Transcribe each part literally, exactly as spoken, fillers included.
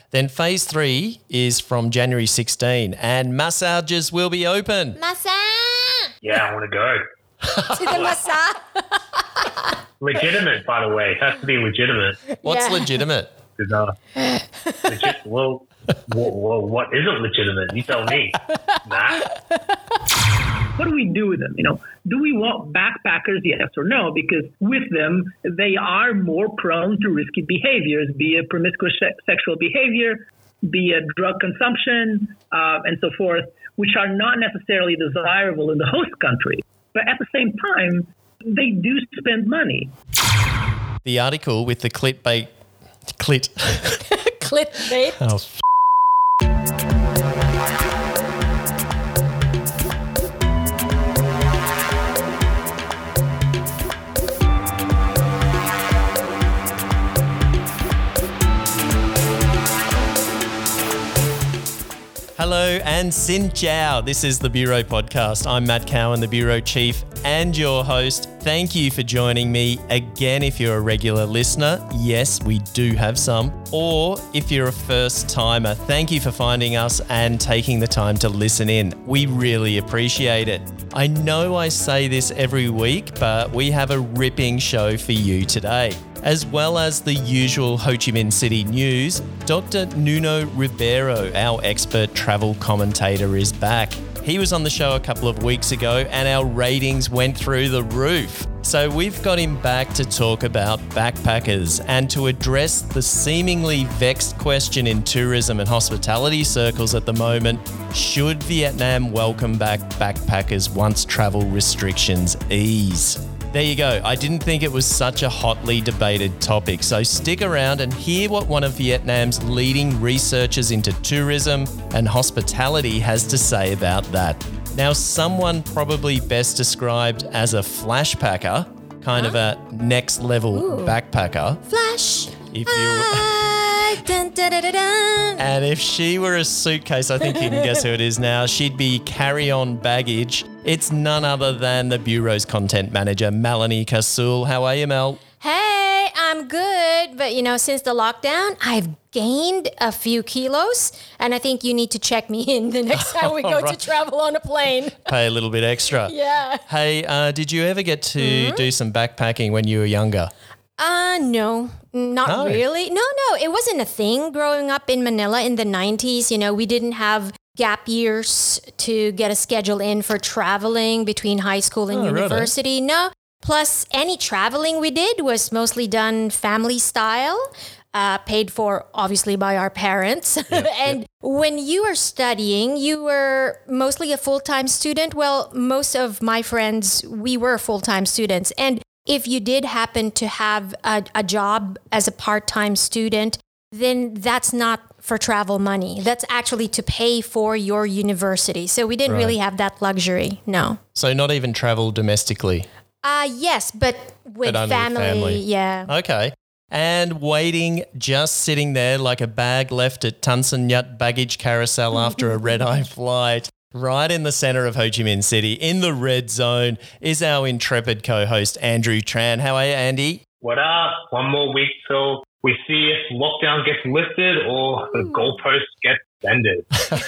Then phase three is from January sixteenth and massages will be open. Massage! Yeah, I want to go. To the massage? Legitimate, by the way. It has to be legitimate. What's Yeah. legitimate? 'Cause, uh, legit, well, well, well, what isn't legitimate? You tell me. Nah. What do we do with them? You know, do we want backpackers? Yes or no? Because with them, they are more prone to risky behaviors, be it promiscuous se- sexual behavior, be it drug consumption, uh, and so forth, which are not necessarily desirable in the host country. But at the same time, they do spend money. The article with the clickbait, clit. Clickbait. Oh, f- Hello and Xin Chao. This is the Bureau Podcast. I'm Matt Cowan, the Bureau Chief and your host. Thank you for joining me again. If you're a regular listener, yes, we do have some. Or if you're a first timer, thank you for finding us and taking the time to listen in. We really appreciate it. I know I say this every week, but we have a ripping show for you today. As well as the usual Ho Chi Minh City news, Doctor Nuno Ribeiro, our expert travel commentator, is back. He was on the show a couple of weeks ago and our ratings went through the roof. So we've got him back to talk about backpackers and to address the seemingly vexed question in tourism and hospitality circles at the moment: should Vietnam welcome back backpackers once travel restrictions ease? There you go. I didn't think it was such a hotly debated topic, so stick around and hear what one of Vietnam's leading researchers into tourism and hospitality has to say about that. Now, someone probably best described as a flashpacker, kind huh? of a next level Ooh. backpacker. Flash. If you dun, dun, dun, dun, dun. And if she were a suitcase, I think you can guess who it is now. She'd be carry-on baggage. It's none other than the Bureau's content manager, Melanie Kasul. How are you, Mel? Hey, I'm good. But, you know, since the lockdown, I've gained a few kilos. And I think you need to check me in the next time we go right. to travel on a plane. Pay a little bit extra. Yeah. Hey, uh, did you ever get to mm-hmm. do some backpacking when you were younger? Uh, no, not no. really. No, no, it wasn't a thing growing up in Manila in the nineties. You know, we didn't have gap years to get a schedule in for traveling between high school and oh, university. Really? No. Plus, any traveling we did was mostly done family style, uh, paid for obviously by our parents. Yep, and yep. when you were studying, you were mostly a full-time student. Well, most of my friends, we were full-time students. And if you did happen to have a, a job as a part-time student, then that's not for travel money. That's actually to pay for your university. So we didn't right. really have that luxury, no. So not even travel domestically? Uh, yes, but with but family, family, yeah. Okay. And waiting, just sitting there like a bag left at Tan Son Nhat baggage carousel after a red-eye flight. Right in the centre of Ho Chi Minh City, in the red zone, is our intrepid co-host, Andrew Tran. How are you, Andy? What up? One more week till we see if lockdown gets lifted or the goalposts get extended.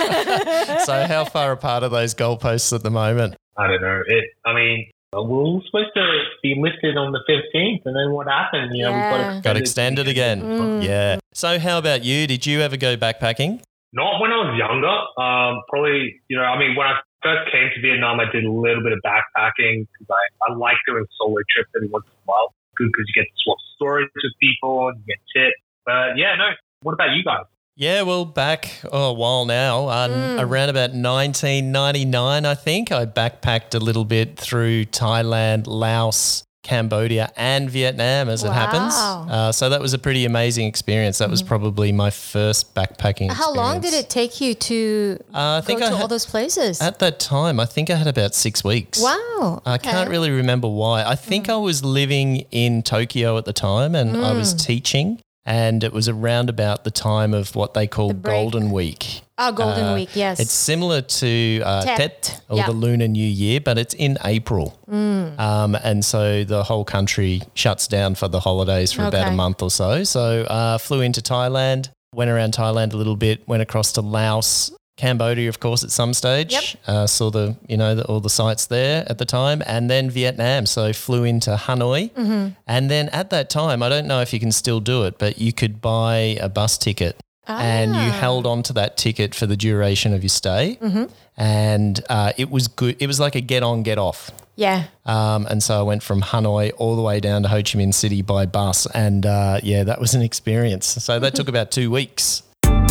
So how far apart are those goalposts at the moment? I don't know. It. I mean, we were supposed to be lifted on the fifteenth, and then what happened? You know, yeah. we got extended, got extended again. Mm. Yeah. So how about you? Did you ever go backpacking? Not when I was younger. Um, probably, you know, I mean, when I first came to Vietnam, I did a little bit of backpacking because I, I like doing solo trips every once in a while. Good because you get to swap stories with people and you get tips. But yeah, no. What about you guys? Yeah, well, back oh, a while now, uh, Mm. around about nineteen ninety-nine, I think, I backpacked a little bit through Thailand, Laos, Cambodia and Vietnam as Wow. it happens. Uh, so that was a pretty amazing experience. That was probably my first backpacking experience. How long did it take you to uh, I think go I to had, all those places? At that time, I think I had about six weeks. Wow. I okay. can't really remember why. I think mm. I was living in Tokyo at the time and mm. I was teaching. And it was around about the time of what they call the Golden Week. Oh, Golden uh, Week, yes. It's similar to uh, Tet. Tet or yeah. the Lunar New Year, but it's in April. Mm. Um, and so the whole country shuts down for the holidays for okay. about a month or so. So uh, flew into Thailand, went around Thailand a little bit, went across to Laos, Cambodia, of course, at some stage. Yep. Uh, saw the, you know, the, all the sites there at the time, and then Vietnam. So flew into Hanoi. Mm-hmm. And then at that time, I don't know if you can still do it, but you could buy a bus ticket and you Ah. held on to that ticket for the duration of your stay. Mm-hmm. And uh, it was good. It was like a get on, get off. Yeah. Um, and so I went from Hanoi all the way down to Ho Chi Minh City by bus. And uh, yeah, that was an experience. So that took about two weeks.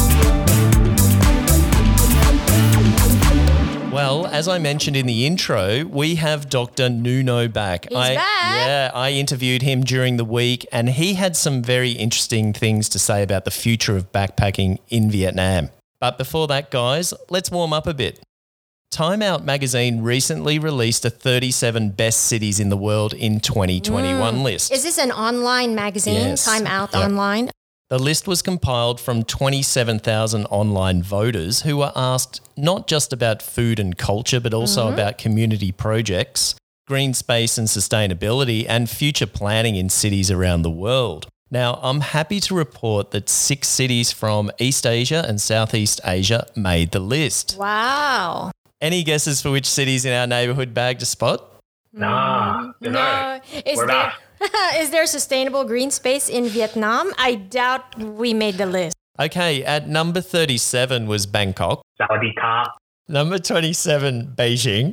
Well, as I mentioned in the intro, we have Doctor Nuno back. He's I, back. Yeah, I interviewed him during the week and he had some very interesting things to say about the future of backpacking in Vietnam. But before that, guys, let's warm up a bit. Time Out magazine recently released a thirty-seven best cities in the world in twenty twenty-one list. Is this an online magazine? Yes. Time Out Yep. online? The list was compiled from twenty-seven thousand online voters who were asked not just about food and culture, but also Mm-hmm. about community projects, green space and sustainability, and future planning in cities around the world. Now, I'm happy to report that six cities from East Asia and Southeast Asia made the list. Wow. Any guesses for which cities in our neighbourhood bagged a spot? Nah, you know. No. Is We're there, back. is there sustainable green space in Vietnam? I doubt we made the list. Okay, at number thirty-seven was Bangkok. Sawadee ka, Number twenty-seven, Beijing.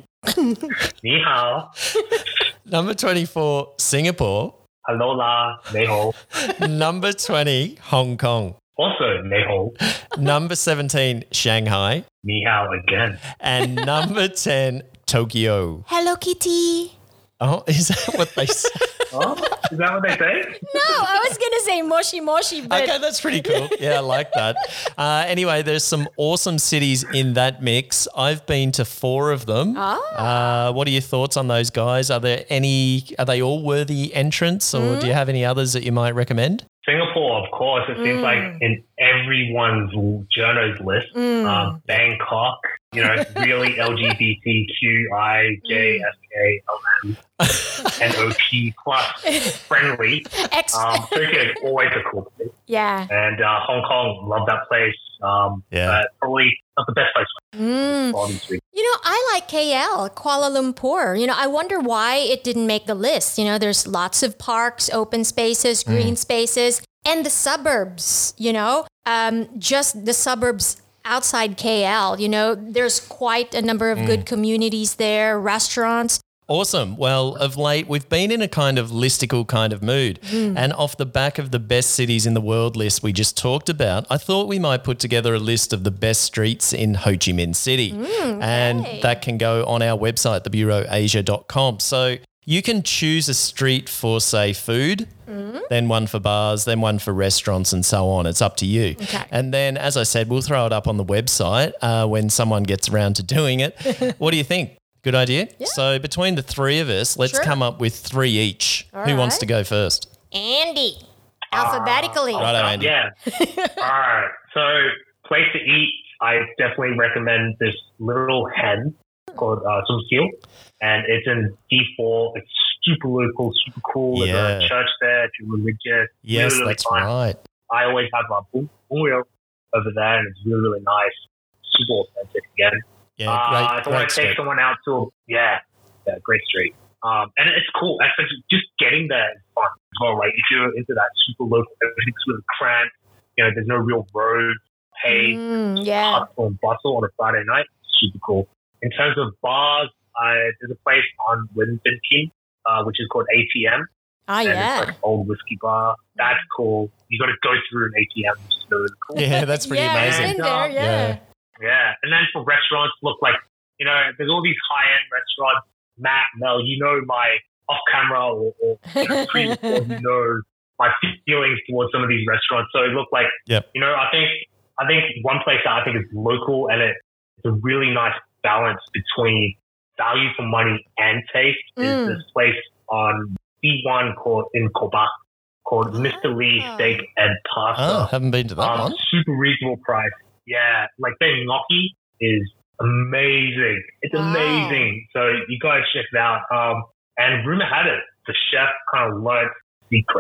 ni hao, Number twenty-four, Singapore. hello la, nei ho. Number twenty, Hong Kong. Also nei ho, Number seventeen, Shanghai. ni hao again. And number ten, Tokyo. Hello, Kitty. Oh, is that what they say? Oh, is that what they say? No, I was going to say moshi moshi, but Okay, that's pretty cool. Yeah, I like that. Uh, anyway, there's some awesome cities in that mix. I've been to four of them. Ah. Uh, what are your thoughts on those guys? Are there any, are they all worthy entrants or do you have any others that you might recommend? Singapore, of course. It seems like in everyone's journo's list. Um, Bangkok, you know, it's really L G B T Q I J S K L M and O P plus friendly. Ex- Um, Tokyo is always a cool place. yeah. And uh, Hong Kong, love that place. Um, Yeah. but probably not the best place Mm. for all these reasons. You know, I like K L, Kuala Lumpur. You know, I wonder why it didn't make the list. You know, there's lots of parks, open spaces, green spaces, and the suburbs, you know, um, just the suburbs outside K L. You know, there's quite a number of good communities there, restaurants. Awesome. Well, of late, we've been in a kind of listicle kind of mood. And off the back of the best cities in the world list we just talked about, I thought we might put together a list of the best streets in Ho Chi Minh City. And that can go on our website, the bureau asia dot com. So you can choose a street for, say, food, then one for bars, then one for restaurants and so on. It's up to you. Okay. And then, as I said, we'll throw it up on the website uh, when someone gets around to doing it. What do you think? Good idea? Yeah. So between the three of us, let's Sure. come up with three each. All Who wants right. to go first? Andy, alphabetically. Righto, Andy. Yeah. All right. So, place to eat, I definitely recommend this little hen called uh, Sum Seal. And it's in D four. It's super local, super cool. There's Yeah. a church there, if you're religious. Yes, really, really that's fun. right. I always have my boom wheel over there, and it's really, really nice. Super authentic again. Yeah, uh, great, if I want great to take street. someone out to a, yeah, yeah, great street. Um, and it's cool. Actually, just getting there is fun as well, right? If you're into that super local, everything's really cramped, you know, there's no real road, paved, Mm, yeah. hustle and bustle on a Friday night. Super cool. In terms of bars, uh, there's a place on Wellington King, uh, which is called A T M. Ah, and it's yeah. like an old whiskey bar. That's cool. You got to go through an A T M, which is really cool. Yeah, that's pretty yeah, amazing. I've been there, yeah. Yeah. Yeah. And then for restaurants, look like, you know, there's all these high-end restaurants. Matt, Mel, you know my off-camera or, or you know, pre-record, you know my feelings towards some of these restaurants. So it looked like, Yep. you know, I think I think one place that I think is local and it, it's a really nice balance between value for money and taste Mm. is this place on C one called in Koba called Mister Lee Ah. Steak and Pasta. Oh, haven't been to that Um, one. super reasonable price. Yeah, like their gnocchi is amazing. It's Wow. amazing. So you guys check it out. Um, and rumor had it, the chef kind of learned secret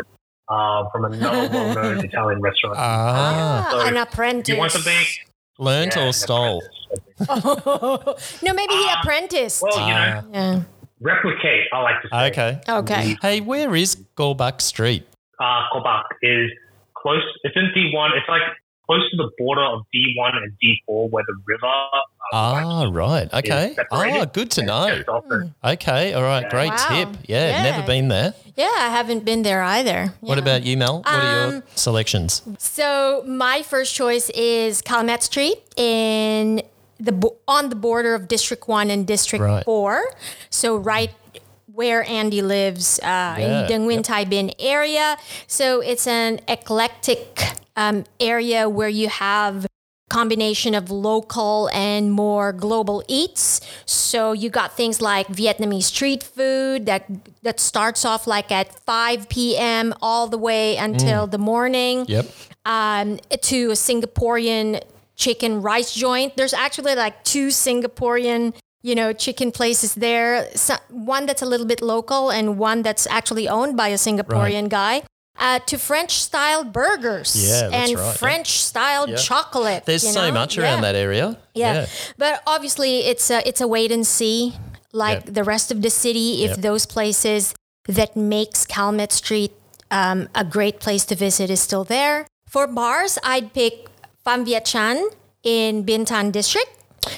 uh, from another well-known Italian restaurant. Ah. So an if apprentice. you want something? Learned Yeah, or an stole? apprentice. No, maybe he Uh, apprenticed. Well, you know, yeah. replicate, I like to say. Okay. Okay. Hey, where is Gorbak Street? Uh, Kobak is close. It's in D one. It's like close to the border of D one and D four where the river. Uh, Ah, right. Okay. separated. Ah, good to and know. just off it. Okay. All right. Yeah. Great Wow. tip. Yeah, Yeah. never been there. Yeah, I haven't been there either. What Yeah. about you, Mel? What are your Um, selections? So my first choice is Calumet Street in the bo- on the border of District One and District Right. Four. So right where Andy lives uh, Yeah, in the Nguyen yep. Thai Binh area. So it's an eclectic um, area where you have combination of local and more global eats. So you got things like Vietnamese street food that that starts off like at five p.m. all the way until the morning. Yep. Um, to a Singaporean chicken rice joint. There's actually like two Singaporean, you know, chicken places there. So, one that's a little bit local and one that's actually owned by a Singaporean guy. Uh, to French style burgers Yeah, that's and right, yeah. French style Yeah. chocolate. There's you so know? much around Yeah. that area. Yeah. But obviously it's a, it's a wait and see like Yep. the rest of the city if Yep. those places that makes Calumet Street um, a great place to visit is still there. For bars, I'd pick Pham Viet Chan in Binh Tan District.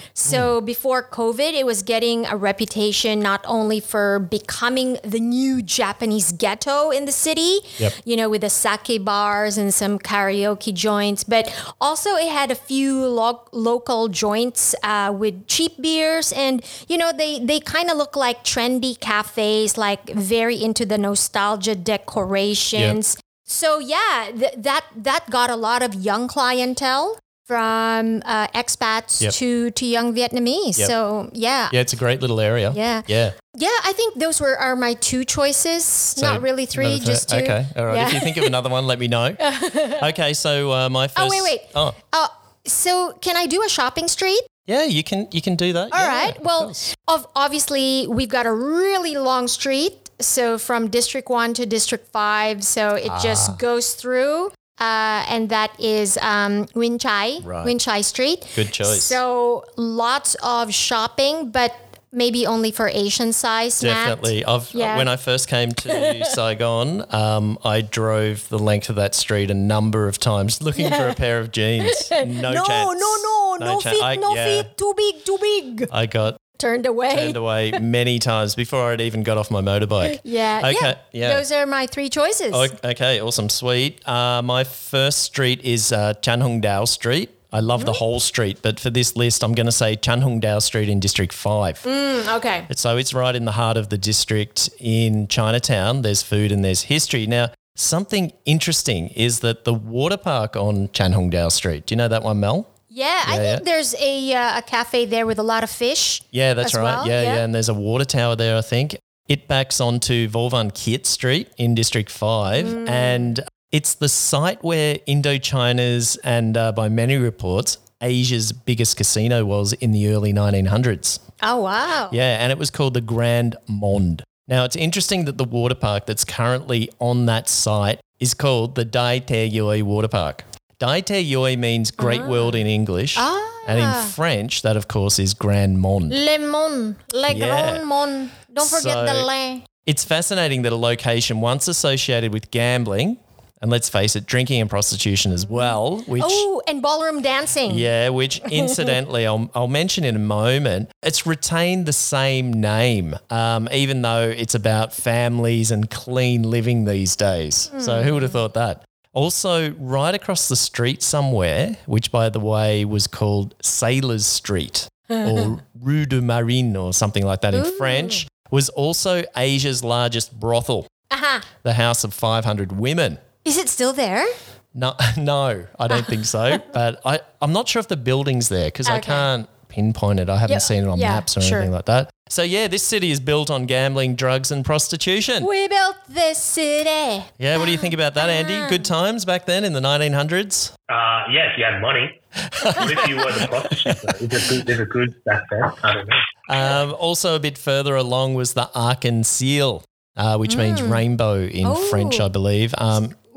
So before COVID, it was getting a reputation not only for becoming the new Japanese ghetto in the city, Yep. you know, with the sake bars and some karaoke joints, but also it had a few lo- local joints uh, with cheap beers. And, you know, they, they kind of look like trendy cafes, like very into the nostalgia decorations. So yeah, th- that that got a lot of young clientele from uh, expats Yep. to to young Vietnamese. Yep. So yeah. Yeah, it's a great little area. Yeah. Yeah. Yeah, I think those were are my two choices. So Not really three, another thir- just two. Okay. All right. Yeah. If you think of another one, let me know. Okay. So uh, my first. Oh wait, wait. Oh, Uh, so can I do a shopping street? yeah. You can you can do that. All yeah, right. of Well, course. of, obviously we've got a really long street. So from District One to District Five, so it Ah. just goes through. Uh, and that is um, Nguyen Chai, Right. Nguyen Chai Street. Good choice. So lots of shopping, but maybe only for Asian size. Matt. Definitely. I've Yeah. when I first came to Saigon, um, I drove the length of that street a number of times looking for a pair of jeans. No, No, chance. no, no, no, chan- feet, I- no yeah. feet, too big, too big. I got Turned away. turned away many times before I'd even got off my motorbike. Yeah. Okay, yeah. Those are my three choices. O- Okay, awesome, sweet. Uh, my first street is uh, Chan Hung Dao Street. I love the whole street, but for this list, I'm going to say Chan Hung Dao Street in District five. Mm, okay. So it's right in the heart of the district in Chinatown. There's food and there's history. Now, something interesting is that the water park on Chan Hung Dao Street, do you know that one, Mel? Yeah, I Yeah, think yeah. there's a uh, a cafe there with a lot of fish. Yeah, that's as right. well, Yeah, yeah, yeah. and there's a water tower there, I think. It backs onto Volvan Kiet Street in District five, Mm. and it's the site where Indochina's and, uh, by many reports, Asia's biggest casino was in the early nineteen hundreds. Oh wow. Yeah, and it was called the Grand Monde. Now, it's interesting that the water park that's currently on that site is called the Dai Te Yoi Water Park. Dai Te Yoi means Great World in English, and in French, that of course is Grand Monde. Le Monde, Le Yeah. Grand Monde. Don't forget So- the Le. It's fascinating that a location once associated with gambling, and let's face it, drinking and prostitution as well, which Oh, and ballroom dancing. yeah, which incidentally I'll, I'll mention in a moment. It's retained the same name, um, even though it's about families and clean living these days. So who would have thought that? Also, right across the street somewhere, which by the way was called Sailors Street or Rue de Marine or something like that in French, was also Asia's largest brothel, Uh-huh. the House of five hundred Women. Is it still there? No, no, I don't think so. But I, I'm not sure if the building's there because I Okay. can't pinpoint it. I haven't Yeah, seen it on yeah, maps or sure. anything like that. So yeah, this city is built on gambling, drugs, and prostitution. We built this city. Yeah, what do you think about that, Andy? Good times back then in the nineteen hundreds? Uh, yeah, if you had money. What if you were the prostitute? though? Is it good, is it good back then? I don't know. Um, also, a bit further along was the Arc-en-Ciel, uh, which means rainbow in Oh. French, I believe. Um,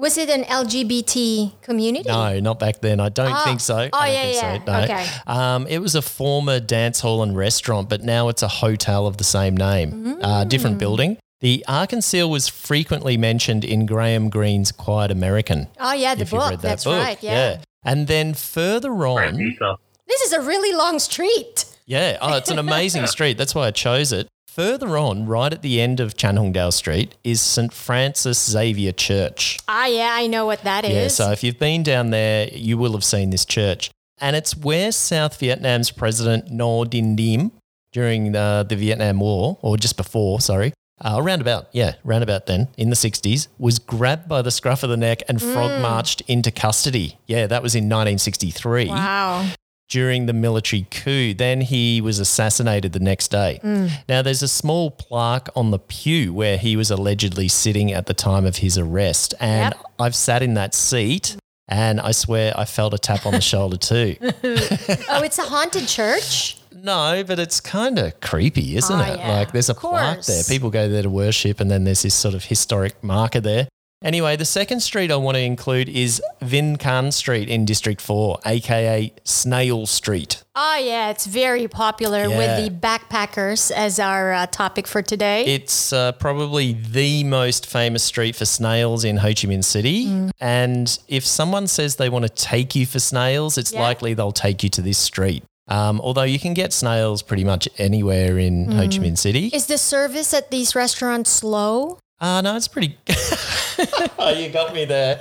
Was it an L G B T community? No, not back then. I don't Oh. think so. Oh, I don't yeah, think yeah. So. No. Okay. Um, it was a former dance hall and restaurant, but now it's a hotel of the same name, uh, different building. The Arkansas was frequently mentioned in Graham Greene's Quiet American. Oh, yeah, the if you've book. read that That's book. right. Yeah. And then further Great on, pizza. This is a really long street. yeah, oh, it's an amazing street. That's why I chose it. Further on, right at the end of Chanhongdale Street, is Saint Francis Xavier Church. Ah, yeah, I know what that is. Yeah, so if you've been down there, you will have seen this church. And it's where South Vietnam's President Ngo Dinh Diem, during the, the Vietnam War, or just before, sorry, uh, around about, yeah, round about then, in the sixties, was grabbed by the scruff of the neck and frog marched into custody. Yeah, that was in nineteen sixty-three. Wow. During the military coup. Then he was assassinated the next day. Now, there's a small plaque on the pew where he was allegedly sitting at the time of his arrest. And Yep. I've sat in that seat and I swear I felt a tap on the shoulder too. Oh, it's a haunted church? No, but it's kind of creepy, isn't Oh, it? yeah. Like there's a Of plaque course. there. People go there to worship and then there's this sort of historic marker there. Anyway, the second street I want to include is Vinh Can Street in District four, aka Snail Street. Oh, yeah, it's very popular Yeah. with the backpackers as our uh, topic for today. It's uh, probably the most famous street for snails in Ho Chi Minh City. Mm. And if someone says they want to take you for snails, it's Yeah. likely they'll take you to this street. Um, although you can get snails pretty much anywhere in Ho Chi Minh City. Is the service at these restaurants slow? Ah, no, it's pretty. Oh, you got me there.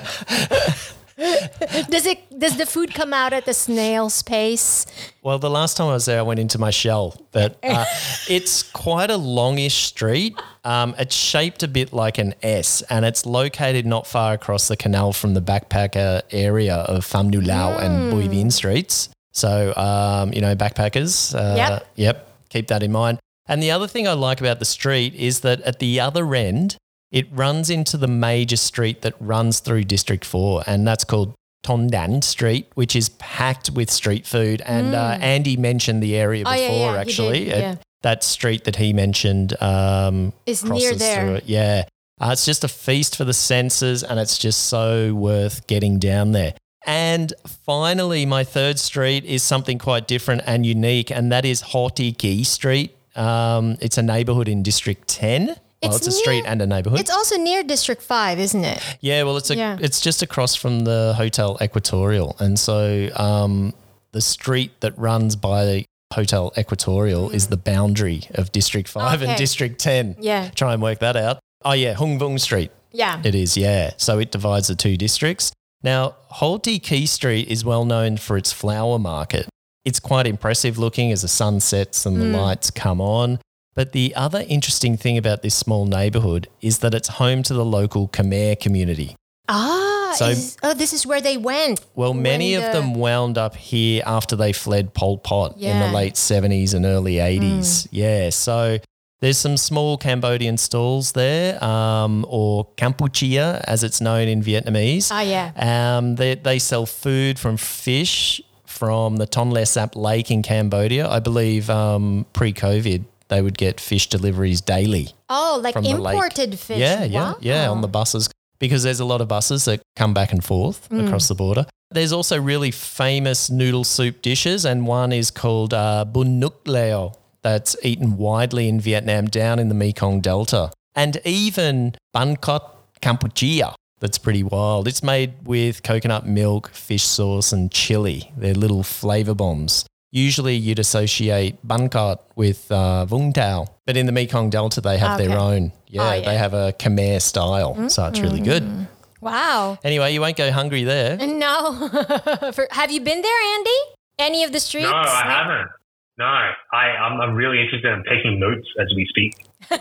Does it? Does the food come out at the snail's pace? Well, the last time I was there, I went into my shell, but uh, it's quite a longish street. Um, it's shaped a bit like an S, and it's located not far across the canal from the backpacker area of Pham Nu Lao and Bui Vien streets. So, um, you know, backpackers. Uh, Yep. Yep. Keep that in mind. And the other thing I like about the street is that at the other end, it runs into the major street that runs through District four, and that's called Ton Dan Street, which is packed with street food. And uh, Andy mentioned the area Oh, before, yeah, yeah, he actually. did, It- yeah. that street that he mentioned um, Is near crosses there. through it. Yeah. Uh, it's just a feast for the senses, and it's just so worth getting down there. And finally, my third street is something quite different and unique, and that is Ho Ti Ki Street. Um, it's a neighbourhood in District ten. Well, It's it's, a near- street and a neighbourhood. It's also near District five, isn't it? Yeah, well, it's a Yeah. it's just across from the Hotel Equatorial, and so um, the street that runs by the Hotel Equatorial is the boundary of District Five and Okay. District Ten. Yeah. Try and work that out. Oh yeah, Hung Vung Street. Yeah. It is, yeah. So it divides the two districts. Now, Ho Ti Ki Street is well known for its flower market. It's quite impressive looking as the sun sets and the lights come on. But the other interesting thing about this small neighbourhood is that it's home to the local Khmer community. Ah, So- is, oh, this is where they went. Well, many when of the- them wound up here after they fled Pol Pot in Yeah. the late seventies and early eighties. Yeah, so there's some small Cambodian stalls there, um, or Kampuchea, as it's known in Vietnamese. Ah, yeah. Um, they, they sell food from fish from the Tonle Sap Lake in Cambodia. I believe um, pre-COVID, they would get fish deliveries daily. Oh, like from the lake. imported fish. Yeah, yeah, Wow. yeah, on the buses, because there's a lot of buses that come back and forth Mm. across the border. There's also really famous noodle soup dishes, and one is called uh, bun nuc leo, that's eaten widely in Vietnam down in the Mekong Delta. And even bun cot Kampuchea, that's pretty wild. It's made with coconut milk, fish sauce and chili. They're little flavour bombs. Usually you'd associate bun cot with uh, Vung Tau, but in the Mekong Delta they have their Okay. own. Yeah, Oh, yeah. they have a Khmer style, so it's really good. Wow. Anyway, you won't go hungry there. No. For, have you been there, Andy? Any of the streets? No, I haven't. No, I, I'm, I'm really interested in taking notes as we speak.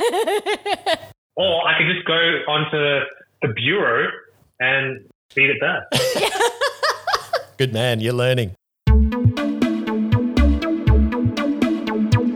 Or I could just go onto the bureau and read it there. Good man, you're learning.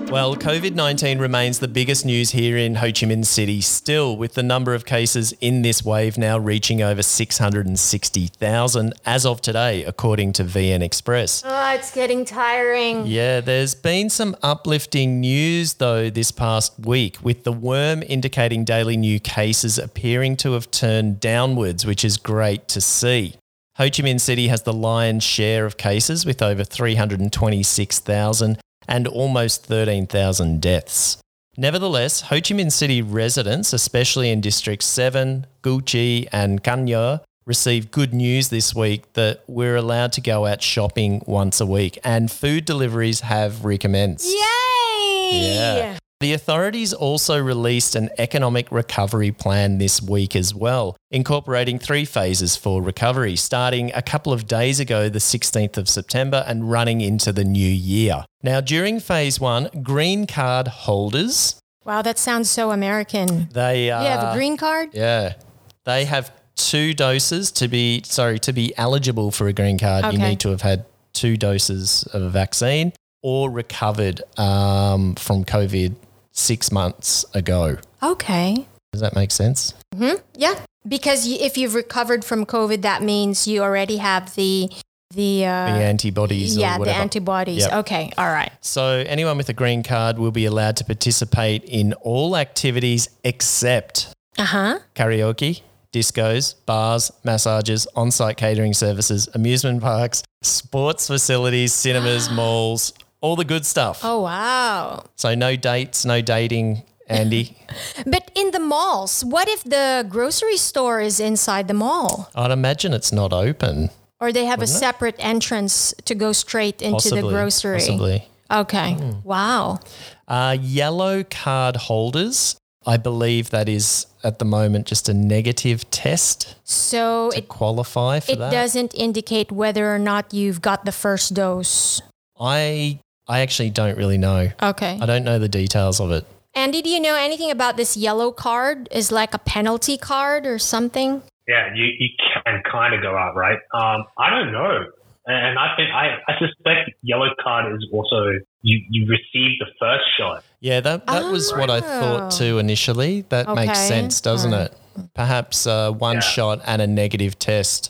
Well, COVID nineteen remains the biggest news here in Ho Chi Minh City still, with the number of cases in this wave now reaching over six hundred sixty thousand as of today, according to V N Express. Oh, it's getting tiring. Yeah, there's been some uplifting news though this past week, with the worm indicating daily new cases appearing to have turned downwards, which is great to see. Ho Chi Minh City has the lion's share of cases with over three hundred twenty-six thousand and almost thirteen thousand deaths. Nevertheless, Ho Chi Minh City residents, especially in District seven, Cu Chi and Can Yer, received good news this week that we're allowed to go out shopping once a week and food deliveries have recommenced. Yay! Yeah. The authorities also released an economic recovery plan this week as well, incorporating three phases for recovery, starting a couple of days ago, the sixteenth of September, and running into the new year. Now, during phase one, green card holders, Wow, that sounds so American. they uh, You have a green card? yeah, they have two doses to be sorry to be eligible for a green card. You Okay. need to have had two doses of a vaccine or recovered um, from COVID six months ago. Okay. Does that make sense? Yeah, because y- if you've recovered from COVID, that means you already have the the, uh, The antibodies yeah or the whatever. antibodies. Yep. Okay, all right. So anyone with a green card will be allowed to participate in all activities except Uh huh. karaoke, discos, bars, massages, on-site catering services, amusement parks, sports facilities, cinemas, malls, all the good stuff. Oh wow. So no dates, no dating, Andy. But in the malls, what if the grocery store is inside the mall, I'd imagine it's not open. or they have a Wouldn't it? separate entrance to go straight into Possibly. the grocery? Possibly. Okay. Wow. Uh, yellow card holders, I believe that is at the moment just a negative test So to it qualify for it that. doesn't indicate whether or not you've got the first dose. I I actually don't really know. Okay. I don't know the details of it. Andy, do you know anything about this yellow card? Is like a penalty card or something? Yeah, you, you can kind of go out, right? Um, I don't know. And I think, I, I suspect yellow card is also, you, you receive the first shot. Yeah, that, that was what I thought Oh. too initially. That makes Okay. sense, doesn't Alright. it? Perhaps uh, one Yeah. shot and a negative test.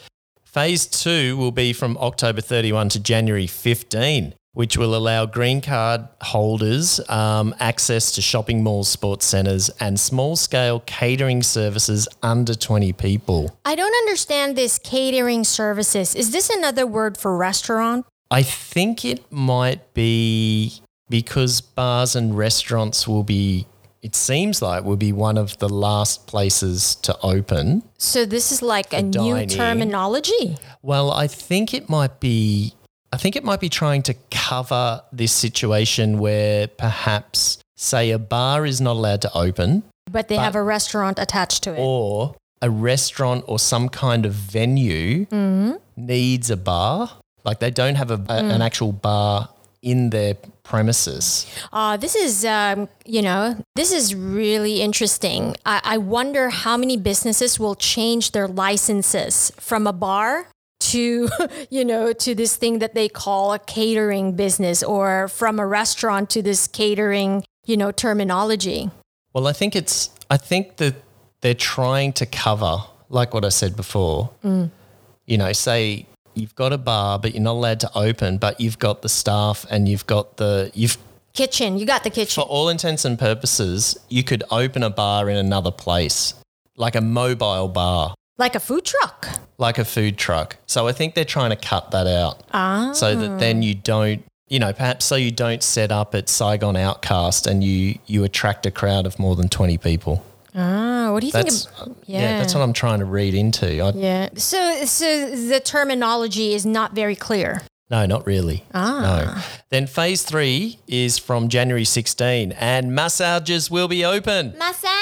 Phase two will be from October thirty-first to January fifteenth, which will allow green card holders um, access to shopping malls, sports centres and small-scale catering services under twenty people. I don't understand this catering services. Is this another word for restaurant? I think it might be because bars and restaurants will be, it seems like, will be one of the last places to open. So this is like a new dining. terminology. Well, I think it might be, I think it might be trying to cover this situation where perhaps, say, a bar is not allowed to open, But they have a restaurant attached to it. or a restaurant or some kind of venue Mm-hmm. needs a bar. Like they don't have a, a, Mm. an actual bar in their premises. Uh, this is, um, you know, this is really interesting. I, I wonder how many businesses will change their licenses from a bar to, you know, to this thing that they call a catering business, or from a restaurant to this catering, you know, terminology. Well, I think it's, I think that they're trying to cover, like what I said before, Mm. you know, say you've got a bar, but you're not allowed to open, but you've got the staff and you've got the, you've, Kitchen, you got the for kitchen. all intents and purposes, you could open a bar in another place, like a mobile bar, Like a food truck. like a food truck. So I think they're trying to cut that out Ah. so that then you don't, you know, perhaps so you don't set up at Saigon Outcast and you, you attract a crowd of more than twenty people. Ah, what do you That's, think? Of, yeah. that's what I'm trying to read into. I, Yeah. So, so the terminology is not very clear. No, not really. Ah. No. Then phase three is from January sixteenth and massages will be open. Masa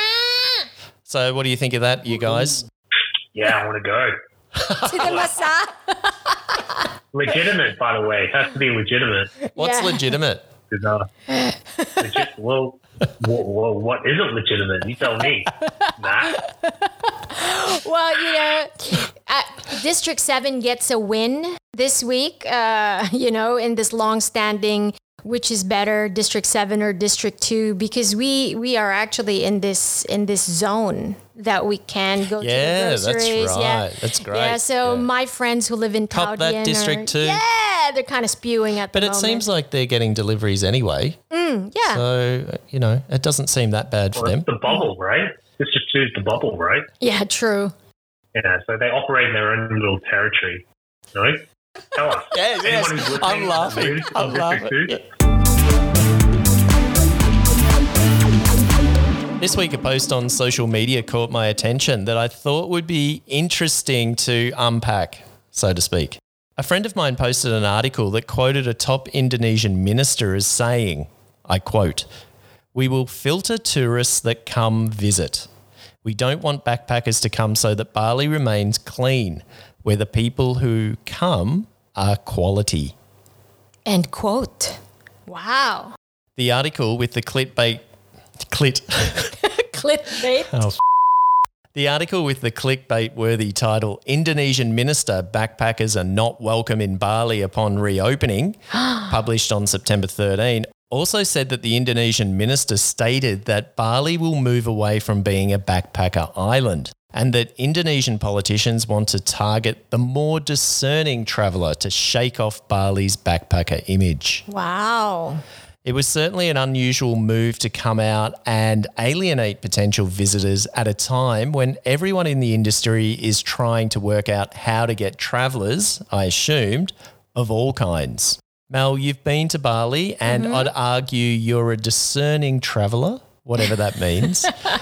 So what do you think of that, you guys? Yeah, I want to go. to the masa. Legitimate, by the way. It has to be legitimate. What's Yeah. legitimate? 'Cause, uh, legit, well, well, well, what isn't legitimate? You tell me. Nah. Well, you know, uh, District seven gets a win this week, uh, you know, in this long-standing which is better, District seven or District two, because we we are actually in this in this zone that we can go Yeah, to the that's groceries. right. Yeah, That's great. Yeah, so Yeah. my friends who live in Cop that Taoyuan District are, two. Yeah, they're kind of spewing at But the it moment. seems like they're getting deliveries anyway. yeah. So, you know, it doesn't seem that bad for Well, them. it's the bubble, right? District two is the bubble, right? yeah, true. Yeah, so they operate in their own little territory. You know? Tell us. Yes, Anyone yes. who's I'm listening laughing. lives I'm in District laughing. two? Yeah. This week, a post on social media caught my attention that I thought would be interesting to unpack, so to speak. A friend of mine posted an article that quoted a top Indonesian minister as saying, I quote, "We will filter tourists that come visit. We don't want backpackers to come so that Bali remains clean, where the people who come are quality." End quote. Wow. The article with the clickbait, clit, Clickbait. oh, f- the article with the clickbait-worthy title, "Indonesian Minister Backpackers Are Not Welcome in Bali Upon Reopening," published on September thirteenth, also said that the Indonesian minister stated that Bali will move away from being a backpacker island and that Indonesian politicians want to target the more discerning traveller to shake off Bali's backpacker image. Wow. It was certainly an unusual move to come out and alienate potential visitors at a time when everyone in the industry is trying to work out how to get travellers, I assumed, of all kinds. Mel, you've been to Bali and Mm-hmm. I'd argue you're a discerning traveller, whatever that means.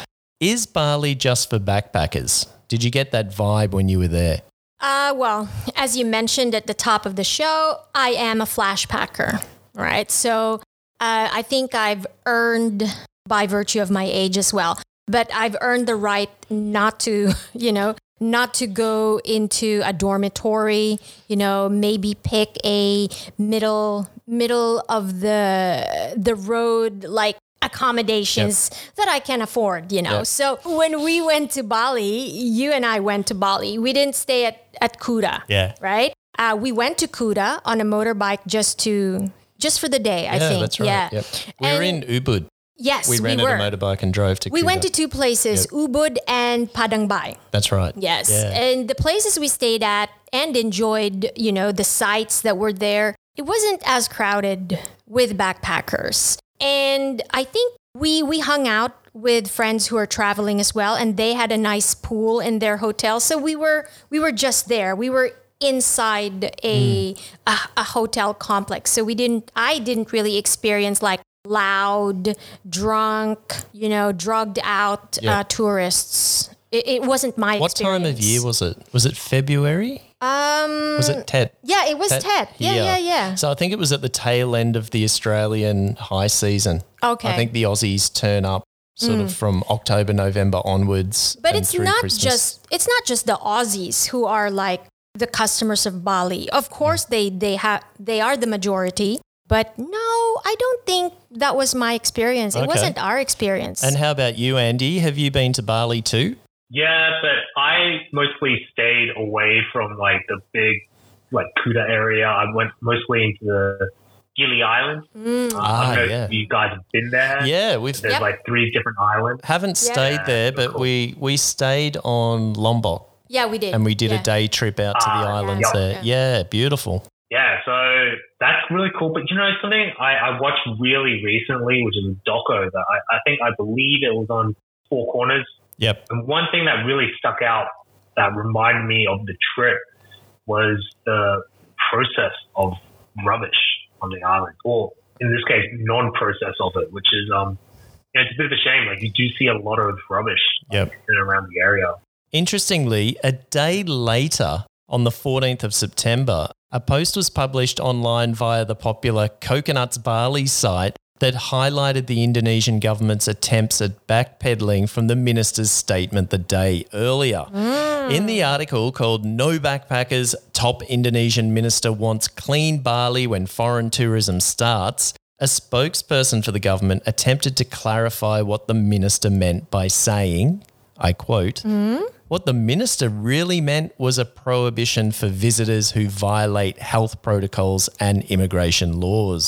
Is Bali just for backpackers? Did you get that vibe when you were there? Uh, well, as you mentioned at the top of the show, I am a flash packer, right? So uh, I think I've earned, by virtue of my age as well, but I've earned the right not to, you know, not to go into a dormitory, you know, maybe pick a middle middle of the the road like accommodations that I can afford, you know. Yep. So when we went to Bali, you and I went to Bali. We didn't stay at, at Kuta, Yeah. right? Uh, we went to Kuta on a motorbike just to just for the day, I yeah, think. that's right. Yeah. Yep. We were in And- Ubud. Yes, We we, rented were. a motorbike and drove to we Kuta. went to two places, Ubud and Padang Bai. That's right. Yes. Yeah. And the places we stayed at and enjoyed, you know, the sites that were there, it wasn't as crowded with backpackers. And I think we we hung out with friends who are traveling as well, and they had a nice pool in their hotel. So we were we were just there. We were inside a Mm. a, a hotel complex. So we didn't I didn't really experience like loud, drunk, you know, drugged out Yeah. uh, tourists. It, it wasn't my What experience. time of year was it? Was it February? Um, Was it Tet? yeah, it was Tet Tet. Yeah, here? yeah, yeah. So I think it was at the tail end of the Australian high season. Okay. Mm. I think the Aussies turn up sort of from October, November onwards. But and it's through not Christmas. just it's not just the Aussies who are like the customers of Bali. Of course, they they have they are the majority. But no, I don't think that was my experience. It Okay. wasn't our experience. And how about you, Andy? Have you been to Bali too? Yeah, but I mostly stayed away from like the big like Kuta area. I went mostly into the Gili Islands. Mm. Uh, I Ah, don't know yeah. if you guys have been there. Yeah, we've There's Yep. like three different islands. haven't Yeah. stayed there, but Cool. we we stayed on Lombok yeah, we did. and we did yeah. a day trip out to the Ah, islands yeah. there. Yeah, beautiful. Yeah, so that's really cool. But you know something I, I watched really recently, which is a doco that I, I think I believe it was on Four Corners. Yep. And one thing that really stuck out that reminded me of the trip was the process of rubbish on the island, or in this case, non-process of it, which is um, you know, it's a bit of a shame. Like you do see a lot of rubbish Yep. in and around the area. Interestingly, a day later, on the fourteenth of September, a post was published online via the popular Coconuts Bali site that highlighted the Indonesian government's attempts at backpedaling from the minister's statement the day earlier. In the article called "No Backpackers, Top Indonesian Minister Wants Clean Bali When Foreign Tourism Starts," a spokesperson for the government attempted to clarify what the minister meant by saying, I quote, "What the minister really meant was a prohibition for visitors who violate health protocols and immigration laws."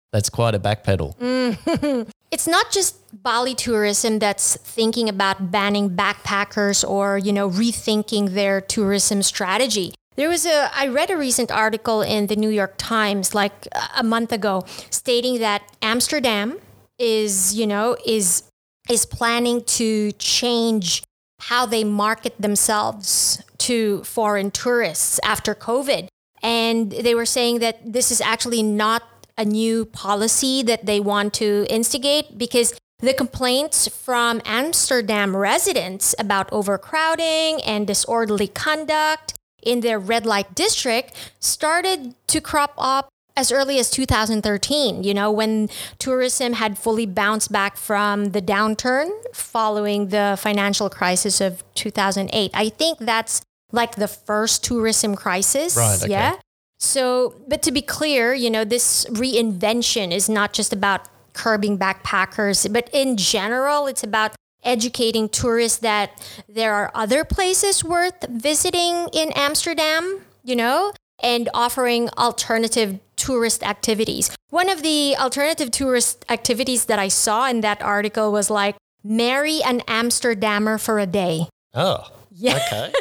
That's quite a backpedal. Mm. It's not just Bali tourism that's thinking about banning backpackers or, you know, rethinking their tourism strategy. There was a, I read a recent article in the New York Times like a month ago stating that Amsterdam is, you know, is is planning to change how they market themselves to foreign tourists after COVID. And they were saying that this is actually not a new policy that they want to instigate because the complaints from Amsterdam residents about overcrowding and disorderly conduct in their red light district started to crop up as early as two thousand thirteen, you know, when tourism had fully bounced back from the downturn following the financial crisis of two thousand eight. I think that's like the first tourism crisis. Right, okay. Yeah. So, but to be clear, you know, this reinvention is not just about curbing backpackers, but in general, it's about educating tourists that there are other places worth visiting in Amsterdam, you know, and offering alternative tourist activities. One of the alternative tourist activities that I saw in that article was like, marry an Amsterdammer for a day. Oh, yeah. Okay.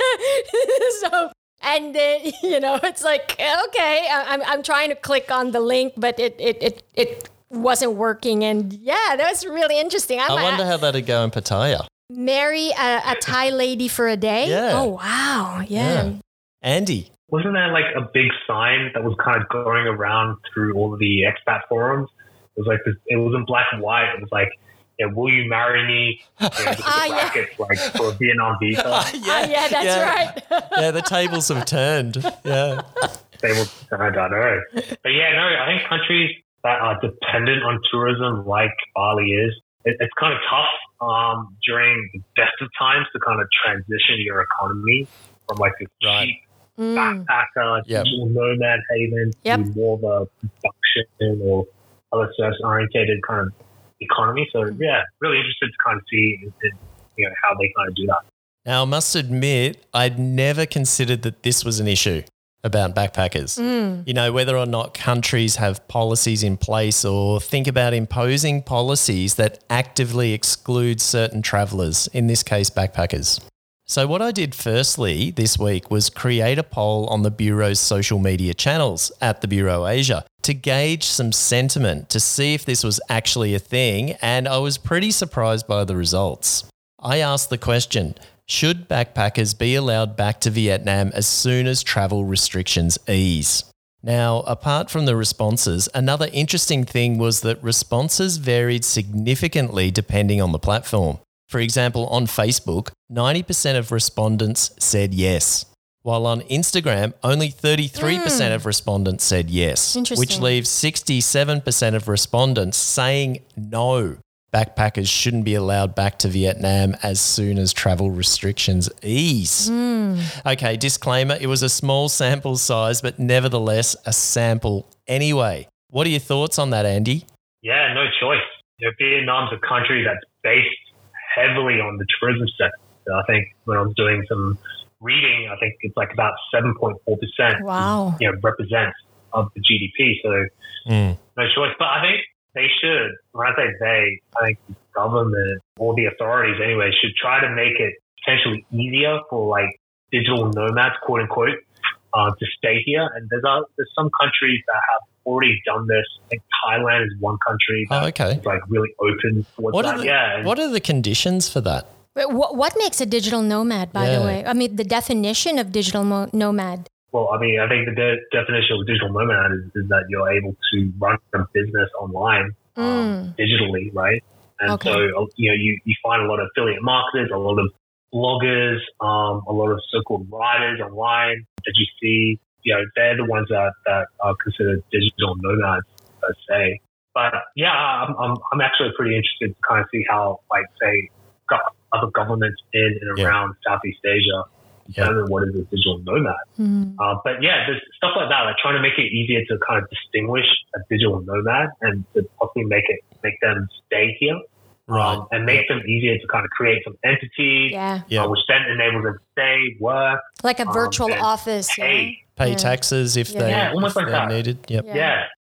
So, and then, you know, it's like, okay, I'm I'm trying to click on the link, but it it it, it wasn't working. And yeah, that was really interesting. I'm I wonder a, how that'd go in Pattaya. Marry a, a Thai lady for a day? Yeah. Oh, wow. Yeah. Yeah. Andy. Wasn't there like a big sign that was kind of going around through all of the expat forums? It was like this, it was in black and white. It was like, yeah, will you marry me? Yeah, with Ah, the brackets, yeah. like for a Vietnam visa. Ah, yeah, that's yeah. right. Yeah, the tables have turned. Yeah. They will, I don't know. But yeah, no, I think countries that are dependent on tourism like Bali is, it, it's kind of tough um, during the best of times to kind of transition your economy from like this Right. cheap Mm. backpacker, Yep. digital nomad haven Yep. to more of a production or other service orientated kind of economy. So yeah, really interested to kind of see in, in, you know, how they kind of do that. Now, I must admit, I'd never considered that this was an issue about backpackers. Mm. You know, whether or not countries have policies in place or think about imposing policies that actively exclude certain travellers, in this case, backpackers. So what I did firstly this week was create a poll on the Bureau's social media channels at the Bureau Asia to gauge some sentiment to see if this was actually a thing, and I was pretty surprised by the results. I asked the question, should backpackers be allowed back to Vietnam as soon as travel restrictions ease? Now, apart from the responses, another interesting thing was that responses varied significantly depending on the platform. For example, on Facebook, ninety percent of respondents said yes, while on Instagram, only thirty-three percent mm. of respondents said yes, which leaves sixty-seven percent of respondents saying no, backpackers shouldn't be allowed back to Vietnam as soon as travel restrictions ease. Mm. Okay, disclaimer, it was a small sample size, but nevertheless a sample anyway. What are your thoughts on that, Andy? Yeah, no choice. You know, Vietnam's a country that's based heavily on the tourism sector. So I think when I was doing some reading, I think it's like about seven point four percent Wow. you know, represents of the G D P. So mm. no choice. But I think they should, when I say they, I think the government or the authorities anyway should try to make it potentially easier for like digital nomads, quote unquote, uh, to stay here. And there's, uh, there's some countries that have already done this. I think Thailand is one country that oh, okay. is like really open towards what that. Are the, yeah. What are the conditions for that? But what, what makes a digital nomad, by yeah. the way? I mean, the definition of digital mo- nomad. Well, I mean, I think the de- definition of digital nomad is, is that you're able to run a business online um, Mm. digitally, right? And Okay. so, you know, you, you find a lot of affiliate marketers, a lot of bloggers, um, a lot of so-called writers online that you see. You know, they're the ones that, that are considered digital nomads, per se. But yeah, I'm, I'm, I'm actually pretty interested to kind of see how, like, say, go- other governments in and Yeah. around Southeast Asia Yeah. determine what is a digital nomad. Mm. Uh, but yeah, there's stuff like that, like trying to make it easier to kind of distinguish a digital nomad and to possibly make it make them stay here. Right. Um, and make them easier to kind of create some entities, Yeah. Yeah. uh, which then enables them to stay, work, Like a Um, virtual and office. pay. Pay Yeah. taxes if Yeah. they Yeah, almost if like they're that. needed. Yep. Yeah. Yeah.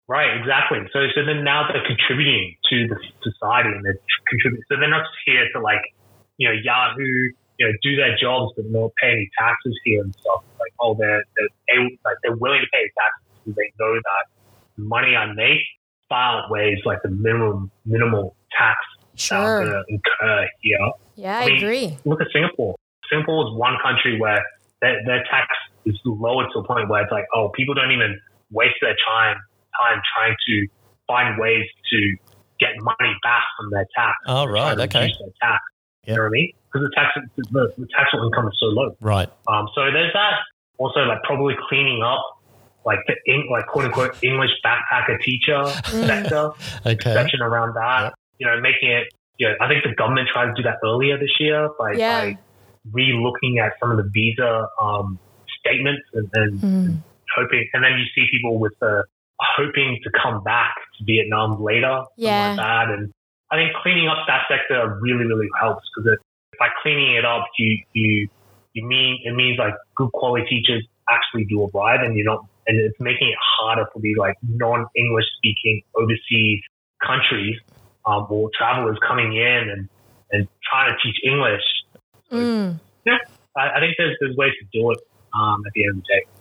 Right, exactly. So, so then now they're contributing to the society, and they're contributing. So they're not just here to like, you know, Yahoo, you know, do their jobs but not pay any taxes here and stuff. Like, oh, they're they're able, like they're willing to pay taxes because they know that the money I make far outweighs like the minimum minimal tax Sure. that I'm gonna incur here. Yeah, I I mean, agree. Look at Singapore. Singapore is one country where their, their tax is lowered to a point where it's like, oh, people don't even waste their time time trying to find ways to get money back from their tax. Oh, right. Trying to Okay. reduce their tax. Yep. You know what I mean? Because the tax, the, the taxable income is so low. Right. Um, so there's that. Also, like probably cleaning up, like the in, like quote unquote English backpacker teacher sector, Okay. section around that. Yep. You know, making it. You know, I think the government tried to do that earlier this year by, Yeah. by re-looking at some of the visa um, statements and, and Mm. hoping, and then you see people with the hoping to come back to Vietnam later, something Yeah. like that. And I think cleaning up that sector really, really helps because by cleaning it up, you you you mean it means like good quality teachers actually do arrive, and you're not, and it's making it harder for these like non-English speaking overseas countries um, or travelers coming in and and trying to teach English. So, Mm. yeah, I, I think there's there's ways to do it um, at the end of the day.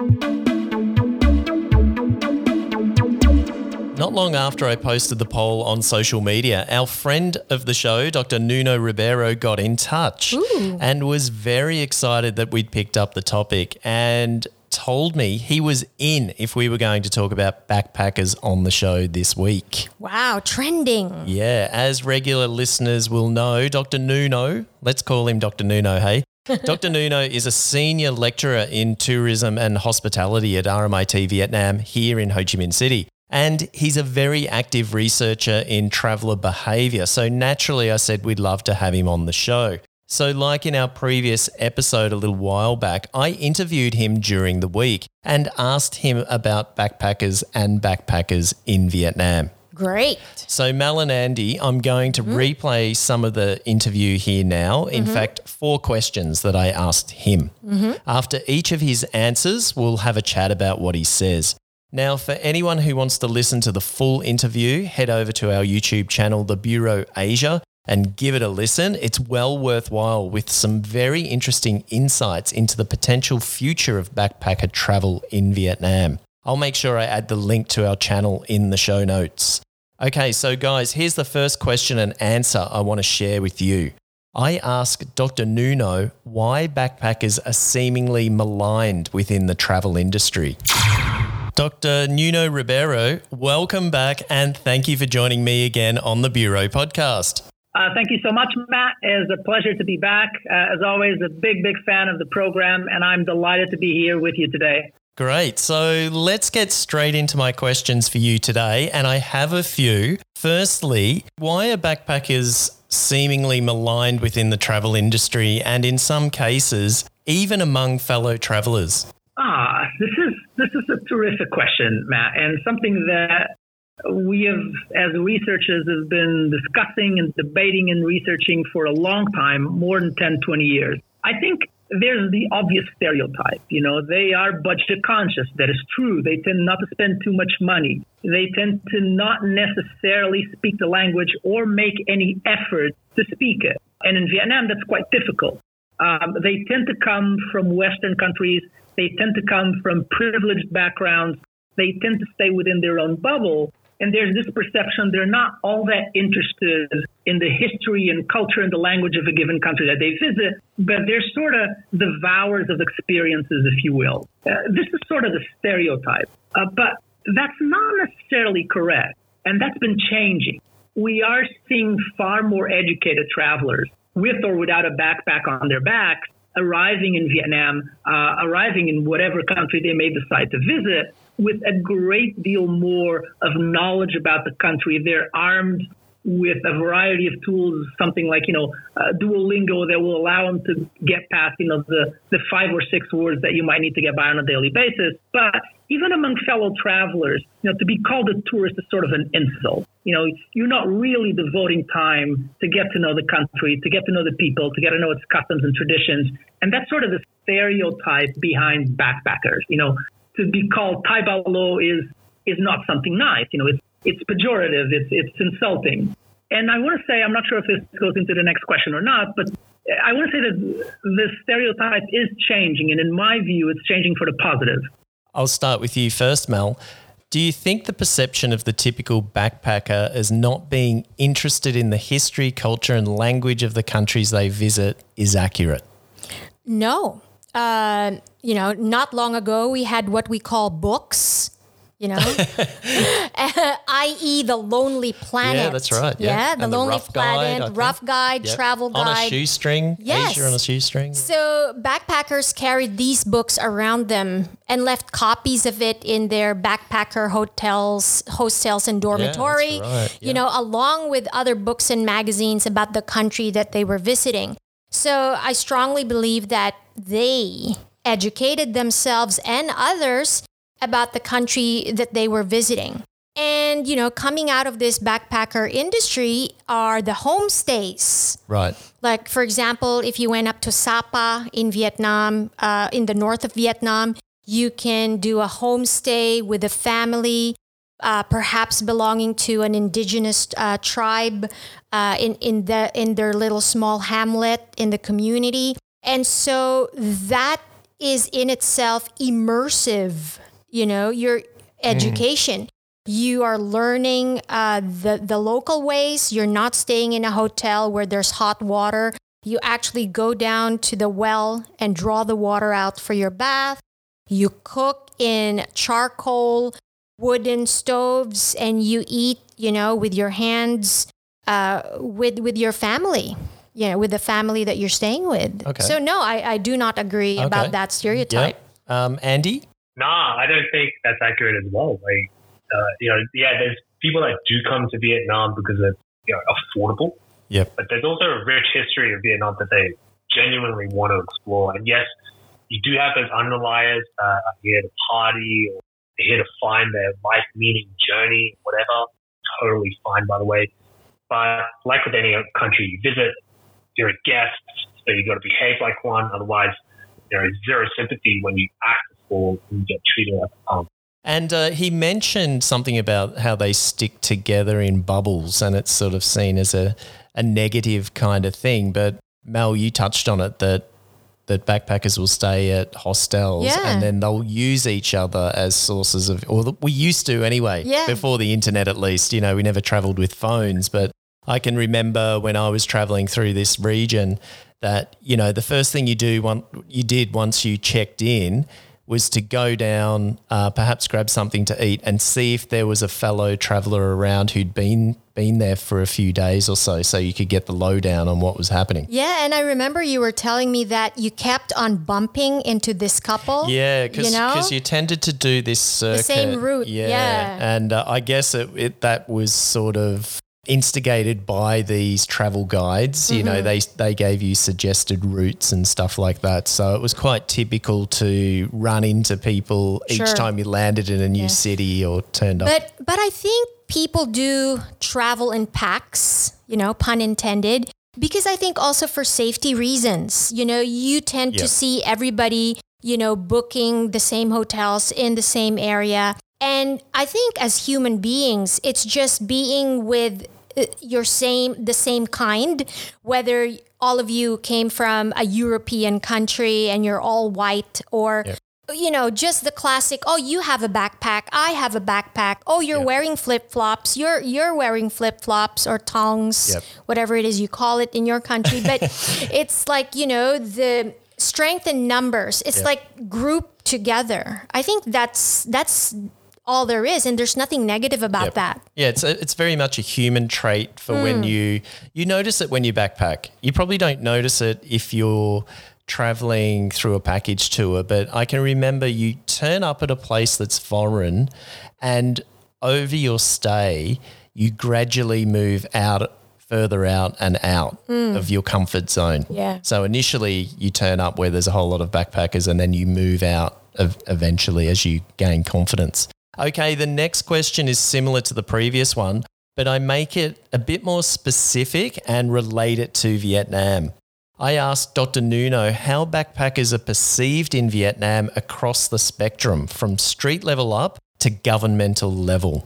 Not long after I posted the poll on social media, our friend of the show, Doctor Nuno Ribeiro, got in touch Ooh. and was very excited that we'd picked up the topic and told me he was in if we were going to talk about backpackers on the show this week. Wow, trending. Yeah, as regular listeners will know, Doctor Nuno, let's call him Doctor Nuno, hey? Doctor Nuno is a senior lecturer in tourism and hospitality at R M I T Vietnam here in Ho Chi Minh City. And he's a very active researcher in traveller behaviour. So naturally, I said we'd love to have him on the show. So like in our previous episode a little while back, I interviewed him during the week and asked him about backpackers and backpackers in Vietnam. Great. So Mal and Andy, I'm going to mm-hmm. replay some of the interview here now. In mm-hmm. fact, four questions that I asked him. Mm-hmm. After each of his answers, we'll have a chat about what he says. Now, for anyone who wants to listen to the full interview, head over to our YouTube channel, The Bureau Asia, and give it a listen. It's well worthwhile with some very interesting insights into the potential future of backpacker travel in Vietnam. I'll make sure I add the link to our channel in the show notes. Okay, so guys, here's the first question and answer I want to share with you. I asked Doctor Nuno why backpackers are seemingly maligned within the travel industry. Doctor Nuno Ribeiro, welcome back and thank you for joining me again on the Bureau podcast. Uh, thank you so much, Matt. It's a pleasure to be back. Uh, as always, a big, big fan of the program, and I'm delighted to be here with you today. Great. So let's get straight into my questions for you today, and I have a few. Firstly, why are backpackers seemingly maligned within the travel industry and in some cases, even among fellow travellers? Ah, this is this is a terrific question, Matt, and something that we have, as researchers, have been discussing and debating and researching for a long time, more than ten, twenty years. I think there's the obvious stereotype. You know, they are budget conscious. That is true. They tend not to spend too much money. They tend to not necessarily speak the language or make any effort to speak it. And in Vietnam, that's quite difficult. Um, they tend to come from Western countries. They tend to come from privileged backgrounds. They tend to stay within their own bubble. And there's this perception they're not all that interested in the history and culture and the language of a given country that they visit, but they're sort of devourers of experiences, if you will. Uh, this is sort of the stereotype. Uh, but that's not necessarily correct. And that's been changing. We are seeing far more educated travelers with or without a backpack on their backs arriving in Vietnam, uh, arriving in whatever country they may decide to visit, with a great deal more of knowledge about the country. They're armed with a variety of tools, something like, you know, uh, Duolingo that will allow them to get past, you know, the, the five or six words that you might need to get by on a daily basis. But even among fellow travelers, you know, to be called a tourist is sort of an insult. You know, you're not really devoting time to get to know the country, to get to know the people, to get to know its customs and traditions. And that's sort of the stereotype behind backpackers. You know, to be called Thai Bao Lo is is not something nice. You know, it's it's pejorative, it's it's insulting. And I want to say, I'm not sure if this goes into the next question or not, but I want to say that the stereotype is changing, and in my view, it's changing for the positive. I'll start with you first, Mel. Do you think the perception of the typical backpacker as not being interested in the history, culture, and language of the countries they visit is accurate? No. Uh, you know, not long ago, we had what we call books. You know, that is the Lonely Planet. Yeah, that's right. Yeah, yeah the and Lonely the rough Planet, guide, Rough Guide, yep. Travel Guide. On a shoestring. Yes. Asia on a shoestring. So backpackers carried these books around them and left copies of it in their backpacker hotels, hostels and dormitory, yeah, that's right. yeah. you know, along with other books and magazines about the country that they were visiting. So I strongly believe that they educated themselves and others about the country that they were visiting. And, you know, coming out of this backpacker industry are the homestays. Right. Like, for example, if you went up to Sapa in Vietnam, uh, in the north of Vietnam, you can do a homestay with a family, uh, perhaps belonging to an indigenous uh, tribe uh, in, in, the, in their little small hamlet in the community. And so that is in itself immersive. You know, your education. Mm. You are learning uh, the, the local ways. You're not staying in a hotel where there's hot water. You actually go down to the well and draw the water out for your bath. You cook in charcoal, wooden stoves, and you eat, you know, with your hands, uh, with with your family. You know, with the family that you're staying with. Okay. So no, I, I do not agree okay. about that stereotype. Yep. Um, Andy? Nah, I don't think that's accurate as well. Like, uh, you know, yeah, there's people that do come to Vietnam because it's, you know, affordable. Yep. But there's also a rich history of Vietnam that they genuinely want to explore. And yes, you do have those underliers, uh, here to party or here to find their life meaning journey, whatever. Totally fine, by the way. But like with any country you visit, you're a guest, so you got to behave like one. Otherwise, there is zero sympathy when you act or you get treated like a punk. And uh, he mentioned something about how they stick together in bubbles, and it's sort of seen as a, a negative kind of thing. But Mel, you touched on it, that that backpackers will stay at hostels yeah. and then they'll use each other as sources of, or we used to anyway, yeah. before the internet at least. You know, we never travelled with phones, but I can remember when I was travelling through this region that, you know, the first thing you do, one, you did once you checked in was to go down, uh, perhaps grab something to eat and see if there was a fellow traveller around who'd been been there for a few days or so, so you could get the lowdown on what was happening. Yeah, and I remember you were telling me that you kept on bumping into this couple. Yeah, because you, know? you tended to do this circuit. The same route, yeah. yeah. And uh, I guess it, it that was sort of instigated by these travel guides. Mm-hmm. You know, they they gave you suggested routes and stuff like that. So it was quite typical to run into people sure. each time you landed in a new yeah. city or turned up. But but I think people do travel in packs, you know, pun intended, because I think also for safety reasons. You know, you tend yep. to see everybody, you know, booking the same hotels in the same area. And I think as human beings, it's just being with your same, the same kind, whether all of you came from a European country and you're all white, or, yep. you know, just the classic, oh, you have a backpack, I have a backpack, oh, you're yep. wearing flip-flops, you're you're wearing flip-flops or tongs, yep. whatever it is you call it in your country. But it's like, you know, the strength in numbers. It's yep. like grouped together. I think that's that's... all there is, and there's nothing negative about yep. that. Yeah, it's a, it's very much a human trait for mm. when you you notice it when you backpack. You probably don't notice it if you're traveling through a package tour, but I can remember you turn up at a place that's foreign, and over your stay, you gradually move out, further out and out mm. of your comfort zone. Yeah. So initially you turn up where there's a whole lot of backpackers, and then you move out of eventually as you gain confidence. Okay, the next question is similar to the previous one, but I make it a bit more specific and relate it to Vietnam. I asked Doctor Nuno how backpackers are perceived in Vietnam across the spectrum, from street level up to governmental level.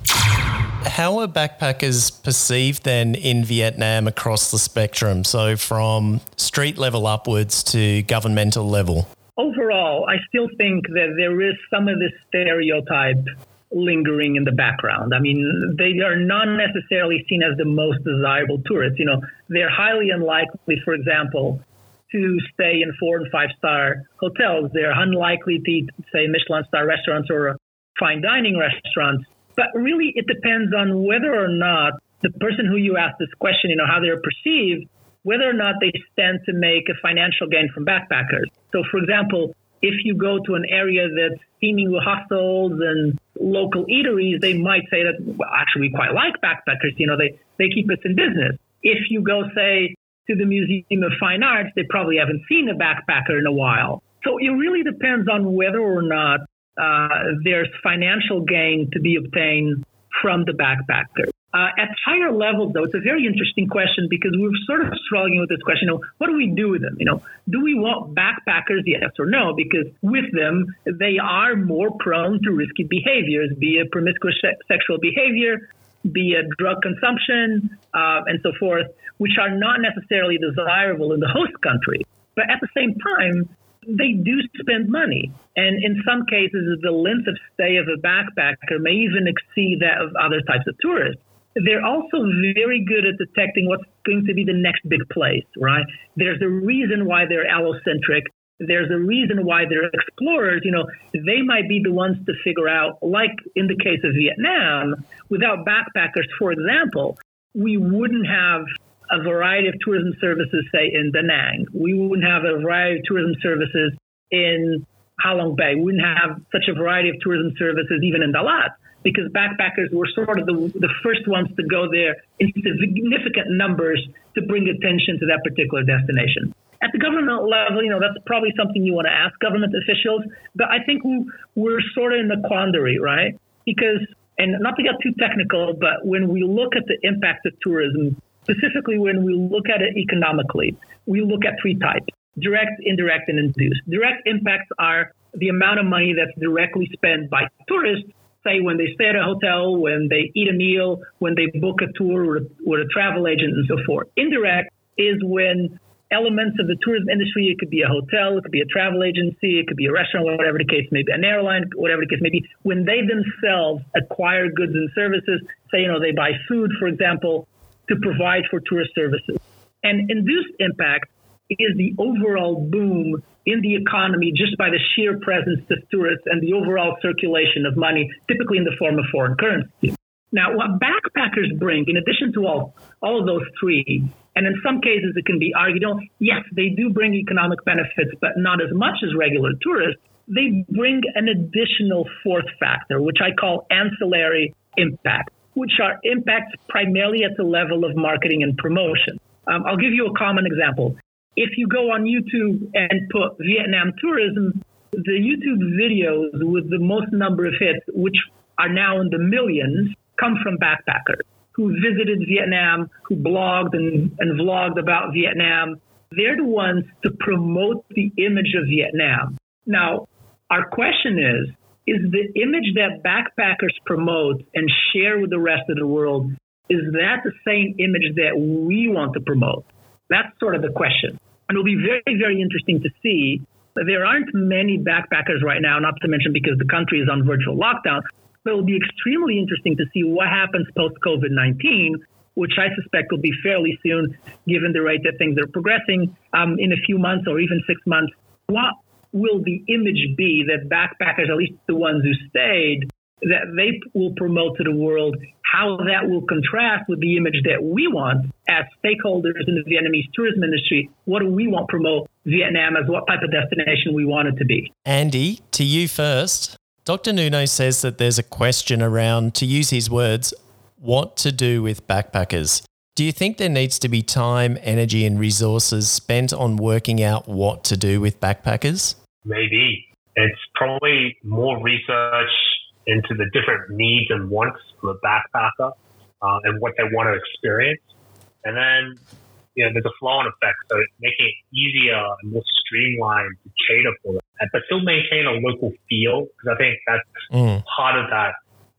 How are backpackers perceived then in Vietnam across the spectrum? So from street level upwards to governmental level? Overall, I still think that there is some of this stereotype lingering in the background. I mean, they are not necessarily seen as the most desirable tourists. You know, they're highly unlikely, for example, to stay in four and five star hotels. They're unlikely to eat, say, Michelin star restaurants or fine dining restaurants. But really, it depends on whether or not the person who you ask this question, you know, how they're perceived, whether or not they stand to make a financial gain from backpackers. So, for example, if you go to an area that's teeming with hostels and local eateries, they might say that, well, actually, we quite like backpackers. You know, they, they keep us in business. If you go, say, to the Museum of Fine Arts, they probably haven't seen a backpacker in a while. So it really depends on whether or not uh, there's financial gain to be obtained from the backpacker. Uh, at higher levels, though, it's a very interesting question because we're sort of struggling with this question of what do we do with them? You know, do we want backpackers, yes or no? Because with them, they are more prone to risky behaviors, be it promiscuous se- sexual behavior, be it drug consumption, uh, and so forth, which are not necessarily desirable in the host country. But at the same time, they do spend money. And in some cases, the length of stay of a backpacker may even exceed that of other types of tourists. They're also very good at detecting what's going to be the next big place, right? There's a reason why they're allocentric. There's a reason why they're explorers. You know, they might be the ones to figure out, like in the case of Vietnam, without backpackers, for example, we wouldn't have a variety of tourism services, say, in Da Nang. We wouldn't have a variety of tourism services in Ha Long Bay. We wouldn't have such a variety of tourism services even in Dalat, because backpackers were sort of the, the first ones to go there in significant numbers to bring attention to that particular destination. At the government level, you know, that's probably something you want to ask government officials, but I think we're sort of in a quandary, right? Because, and not to get too technical, but when we look at the impact of tourism, specifically when we look at it economically, we look at three types: direct, indirect, and induced. Direct impacts are the amount of money that's directly spent by tourists, say when they stay at a hotel, when they eat a meal, when they book a tour with, with a travel agent, and so forth. Indirect is when elements of the tourism industry, it could be a hotel, it could be a travel agency, it could be a restaurant, whatever the case may be, an airline, whatever the case may be, when they themselves acquire goods and services, say, you know, they buy food, for example, to provide for tourist services. And induced impact is the overall boom in the economy just by the sheer presence of tourists and the overall circulation of money, typically in the form of foreign currency. Now, what backpackers bring, in addition to all, all of those three, and in some cases it can be argued, oh, yes, they do bring economic benefits, but not as much as regular tourists, they bring an additional fourth factor, which I call ancillary impact, which are impacts primarily at the level of marketing and promotion. Um, I'll give you a common example. If you go on YouTube and put Vietnam tourism, the YouTube videos with the most number of hits, which are now in the millions, come from backpackers who visited Vietnam, who blogged and, and vlogged about Vietnam. They're the ones to promote the image of Vietnam. Now, our question is, is the image that backpackers promote and share with the rest of the world, is that the same image that we want to promote? That's sort of the question. And it'll be very, very interesting to see. There aren't many backpackers right now, not to mention because the country is on virtual lockdown, but it'll be extremely interesting to see what happens post-COVID nineteen, which I suspect will be fairly soon, given the rate that things are progressing um, in a few months or even six months. What will the image be that backpackers, at least the ones who stayed, that they will promote to the world, how that will contrast with the image that we want as stakeholders in the Vietnamese tourism industry? What do we want to promote Vietnam as, what type of destination we want it to be? Andy, to you first. Doctor Nuno says that there's a question around, to use his words, what to do with backpackers. Do you think there needs to be time, energy and resources spent on working out what to do with backpackers? Maybe. It's probably more research into the different needs and wants of a backpacker uh, and what they want to experience. And then, you know, there's a flow-on effect, so making it easier and more streamlined to cater for them, but still maintain a local feel, because I think that's mm. part of that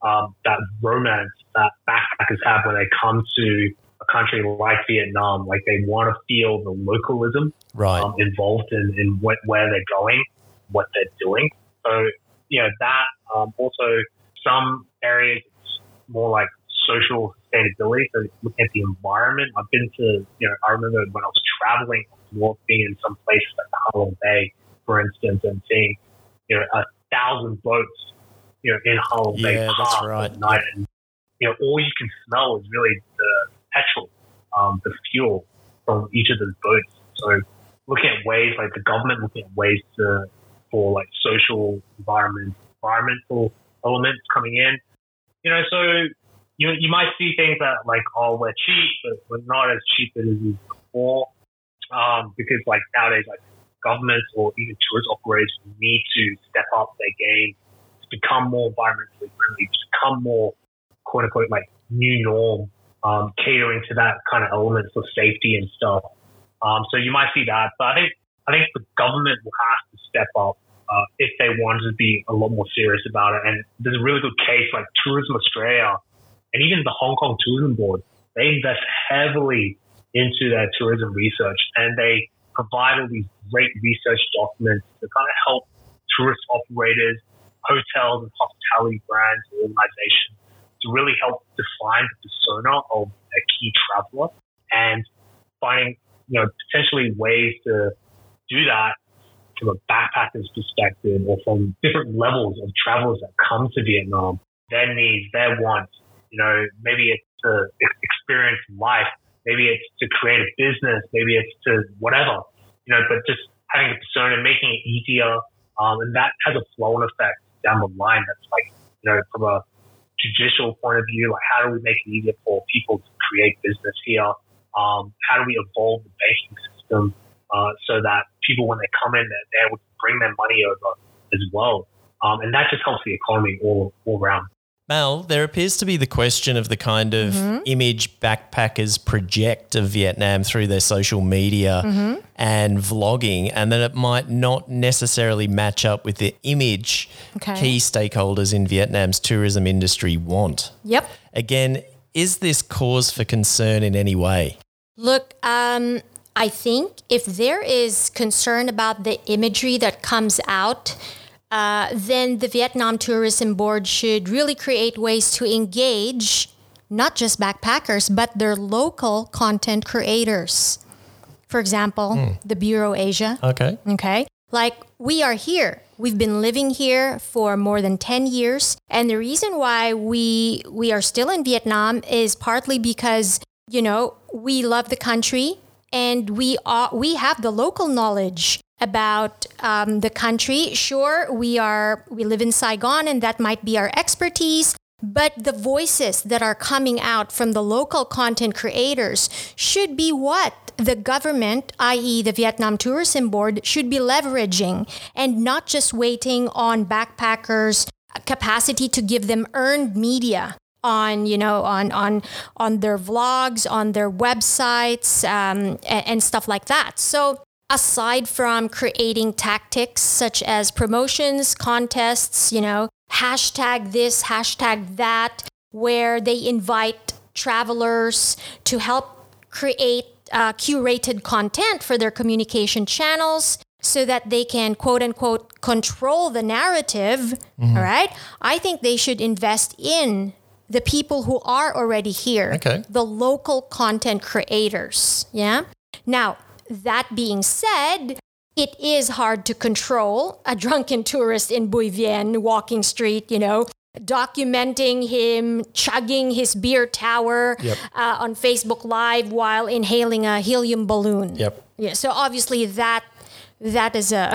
um, that romance that backpackers have when they come to a country like Vietnam. Like they want to feel the localism right. um, involved in, in what, where they're going, what they're doing. So, you know, that um, also some areas it's more like social sustainability. So looking at the environment, I've been to, you know, I remember when I was traveling north, being in some places like the Halong Bay, for instance, and seeing, you know, a thousand boats, you know, in Halong Bay yeah, that's park right. at night. And, you know, all you can smell is really the petrol, um, the fuel from each of those boats. So looking at ways, like the government looking at ways to, for like social environment, environmental elements coming in, you know, so you you might see things that like, oh, we're cheap, but we're not as cheap as we were before, um, because like nowadays, like governments or even tourist operators need to step up their game to become more environmentally friendly, to become more quote unquote like new norm, um, catering to that kind of elements of safety and stuff. Um, so you might see that, but I think I think the government will have to step up uh, if they want to be a lot more serious about it. And there's a really good case like Tourism Australia and even the Hong Kong Tourism Board. They invest heavily into their tourism research, and they provide all these great research documents to kind of help tourist operators, hotels, and hospitality brands and organizations to really help define the persona of a key traveler and finding, you know, potentially ways to do that from a backpacker's perspective or from different levels of travelers that come to Vietnam, their needs, their wants. You know, maybe it's to experience life, maybe it's to create a business, maybe it's to whatever, you know, but just having a persona, making it easier. Um, and that has a flow-on effect down the line. That's like, you know, from a judicial point of view, like how do we make it easier for people to create business here? Um, how do we evolve the banking system uh, so that people, when they come in, they're, they're able to bring their money over as well. Um, and that just helps the economy all, all around. Mal, there appears to be the question of the kind of mm-hmm. image backpackers project of Vietnam through their social media mm-hmm. and vlogging, and that it might not necessarily match up with the image okay. key stakeholders in Vietnam's tourism industry want. Yep. Again, is this cause for concern in any way? Look, um, I think if there is concern about the imagery that comes out, Uh, then the Vietnam Tourism Board should really create ways to engage not just backpackers, but their local content creators. For example, mm. the Bureau Asia. Okay. Okay. Like we are here. We've been living here for more than ten years. And the reason why we we are still in Vietnam is partly because, you know, we love the country and we are, we have the local knowledge about um, the country. Sure, we are we live in Saigon and that might be our expertise, but the voices that are coming out from the local content creators should be what the government, that is the Vietnam Tourism Board, should be leveraging and not just waiting on backpackers' capacity to give them earned media on, you know, on on on their vlogs, on their websites, um, and, and stuff like that. So aside from creating tactics such as promotions, contests, you know, hashtag this, hashtag that, where they invite travelers to help create uh, curated content for their communication channels so that they can, quote unquote, control the narrative, mm-hmm. all right? I think they should invest in the people who are already here, okay. the local content creators, yeah? Now, that being said, it is hard to control a drunken tourist in Bui Vien walking street, you know, documenting him chugging his beer tower yep. uh, on Facebook Live while inhaling a helium balloon. Yep. Yeah. So obviously that that is a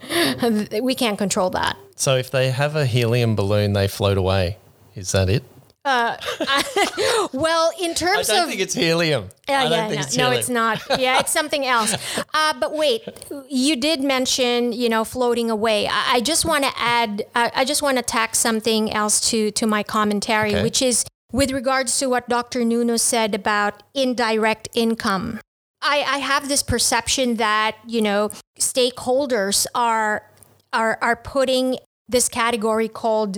we can't control that. So if they have a helium balloon, they float away. Is that it? Uh, I, well, in terms of... I don't of, think it's helium. Uh, I don't yeah, think no, it's no, helium. it's not. Yeah, it's something else. Uh, but wait, you did mention, you know, floating away. I, I just want to add, uh, I just want to tack something else to, to my commentary, okay. which is with regards to what Doctor Nuno said about indirect income. I, I have this perception that, you know, stakeholders are are are putting this category called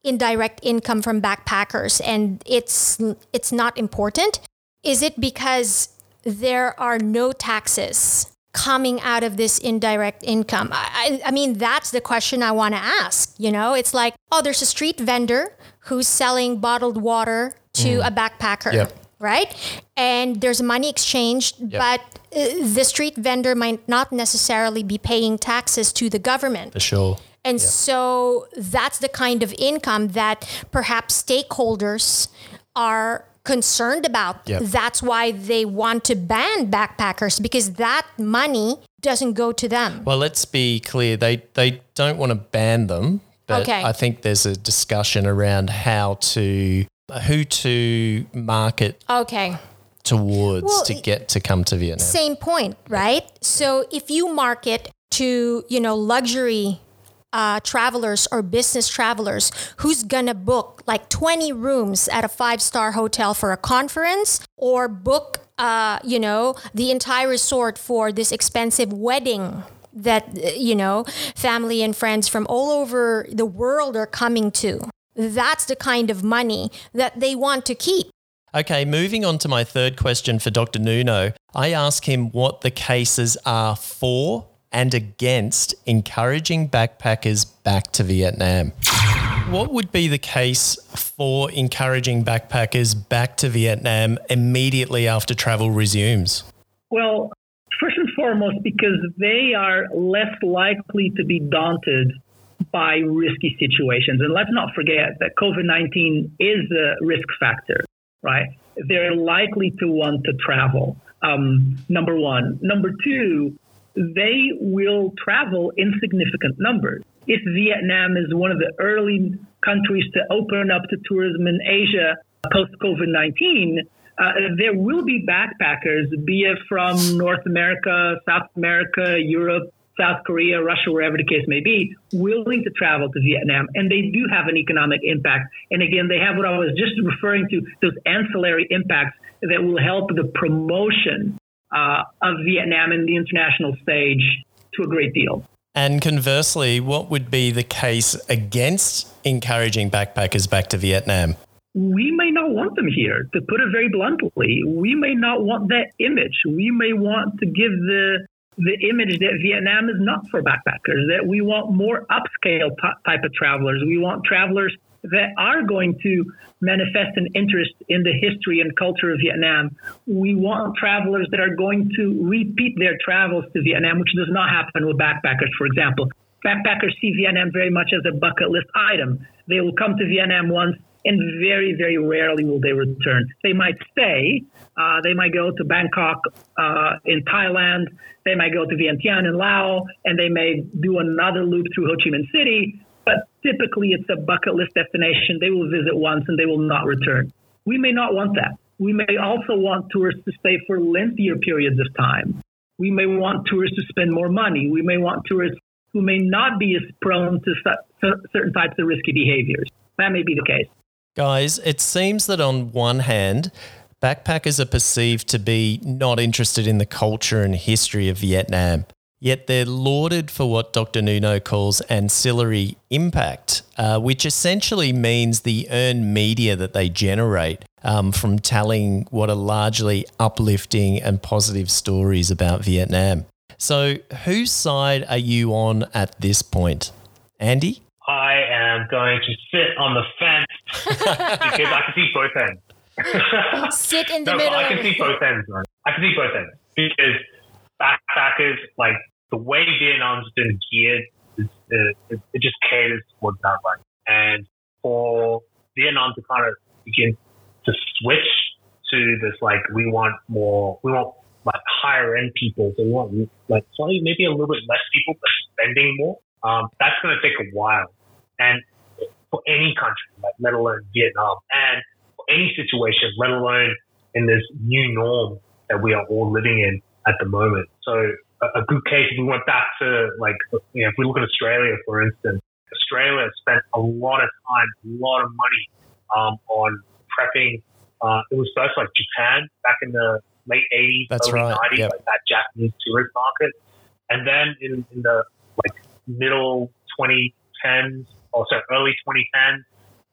indirect income from backpackers and it's it's not important? Is it because there are no taxes coming out of this indirect income? I, I mean, that's the question I want to ask. You know, it's like, oh, there's a street vendor who's selling bottled water to mm. a backpacker, yep. right? And there's money exchanged, yep. but uh, the street vendor might not necessarily be paying taxes to the government. For sure. And yep. so that's the kind of income that perhaps stakeholders are concerned about. Yep. That's why they want to ban backpackers, because that money doesn't go to them. Well, let's be clear. They they don't want to ban them, but okay. I think there's a discussion around how to, who to market okay. towards well, to get to come to Vietnam. Same point, right? So if you market to, you know, luxury Uh, travelers or business travelers, who's gonna book like twenty rooms at a five-star hotel for a conference, or book, uh, you know, the entire resort for this expensive wedding that, you know, family and friends from all over the world are coming to? That's the kind of money that they want to keep. Okay, moving on to my third question for Doctor Nuno. I ask him what the cases are for and against encouraging backpackers back to Vietnam. What would be the case for encouraging backpackers back to Vietnam immediately after travel resumes? Well, first and foremost, because they are less likely to be daunted by risky situations. And let's not forget that COVID nineteen is a risk factor, right? They're likely to want to travel, um, number one. Number two, they will travel in significant numbers. If Vietnam is one of the early countries to open up to tourism in Asia post-COVID nineteen, uh, there will be backpackers, be it from North America, South America, Europe, South Korea, Russia, wherever the case may be, willing to travel to Vietnam. And they do have an economic impact. And again, they have what I was just referring to, those ancillary impacts that will help the promotion Uh, of Vietnam in the international stage to a great deal. And conversely, what would be the case against encouraging backpackers back to Vietnam? We may not want them here, to put it very bluntly. We may not want that image. We may want to give the the image that Vietnam is not for backpackers, that we want more upscale t- type of travelers. We want travelers that are going to manifest an interest in the history and culture of Vietnam. We want travelers that are going to repeat their travels to Vietnam, which does not happen with backpackers, for example. Backpackers see Vietnam very much as a bucket list item. They will come to Vietnam once and very, very rarely will they return. They might stay. Uh, they might go to Bangkok uh, in Thailand. They might go to Vientiane in Laos, and they may do another loop through Ho Chi Minh City. But typically, it's a bucket list destination. They will visit once and they will not return. We may not want that. We may also want tourists to stay for lengthier periods of time. We may want tourists to spend more money. We may want tourists who may not be as prone to su- certain types of risky behaviors. That may be the case. Guys, it seems that on one hand, backpackers are perceived to be not interested in the culture and history of Vietnam. Yet they're lauded for what Doctor Nuno calls ancillary impact, uh, which essentially means the earned media that they generate um, from telling what are largely uplifting and positive stories about Vietnam. So whose side are you on at this point? Andy? I am going to sit on the fence because I can see both ends. Sit in the no, middle. I can see both ends, man. I can see both ends because backpackers, like the way Vietnam's been geared, is, uh, it, it just caters towards that, right? And for Vietnam to kind of begin to switch to this, like, we want more, we want like higher end people, so we want like slightly maybe a little bit less people, but spending more. Um, that's going to take a while, and for any country, like, let alone Vietnam, and for any situation, let alone in this new norm that we are all living in at the moment. So a good case, if we went back to, like, you know, if we look at Australia, for instance, Australia spent a lot of time, a lot of money um, on prepping. Uh, it was first like Japan back in the late eighties, That's early right. nineties, Yep. like that Japanese tourist market. And then in, in the like middle twenty tens, or sorry, early twenty tens,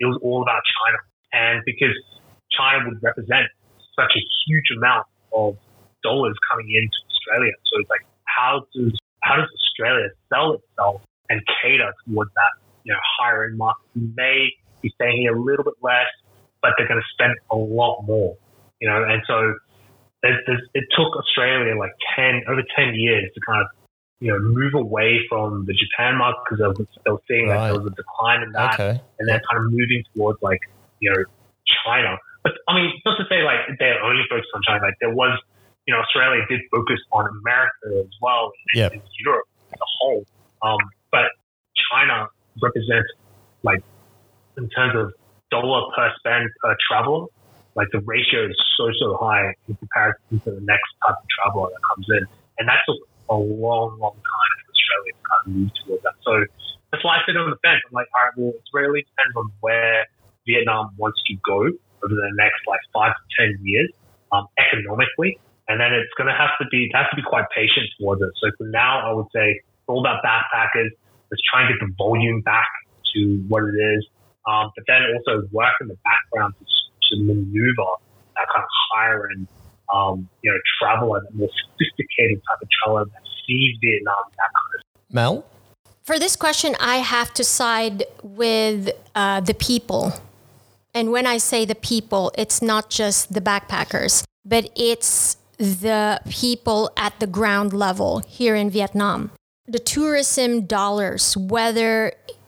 it was all about China. And because China would represent such a huge amount of dollars coming into Australia. So it's like, how does how does Australia sell itself and cater towards that, you know, higher end market who may be staying here a little bit less, but they're going to spend a lot more, you know? And so there's, there's, it took Australia like ten, over ten years to kind of, you know, move away from the Japan market because they were, they were seeing that right. there was a decline in that. Okay. And then kind of moving towards like, you know, China. But I mean, not to say like they're only focused on China. Like there was, you know, Australia did focus on America as well, and, yep. and Europe as a whole. Um, but China represents, like, in terms of dollar per spend per traveler, like the ratio is so, so high in comparison to the next type of traveler that comes in. And that took a long, long time for Australia to kind of move towards that. So that's why I sit on the fence. I'm like, all right, well, it really depends on where Vietnam wants to go over the next like five to ten years um, economically. And then it's going to have to be, it has to be quite patient towards it. So for now, I would say it's all about backpackers. Let's try and get the volume back to what it is. Um, but then also work in the background to, to maneuver that kind of higher end, um, you know, traveler, that more sophisticated type of traveler that sees Vietnam, that kind of stuff. Mel? For this question, I have to side with uh, the people. And when I say the people, it's not just the backpackers, but it's the people at the ground level here in Vietnam. The tourism dollars, whether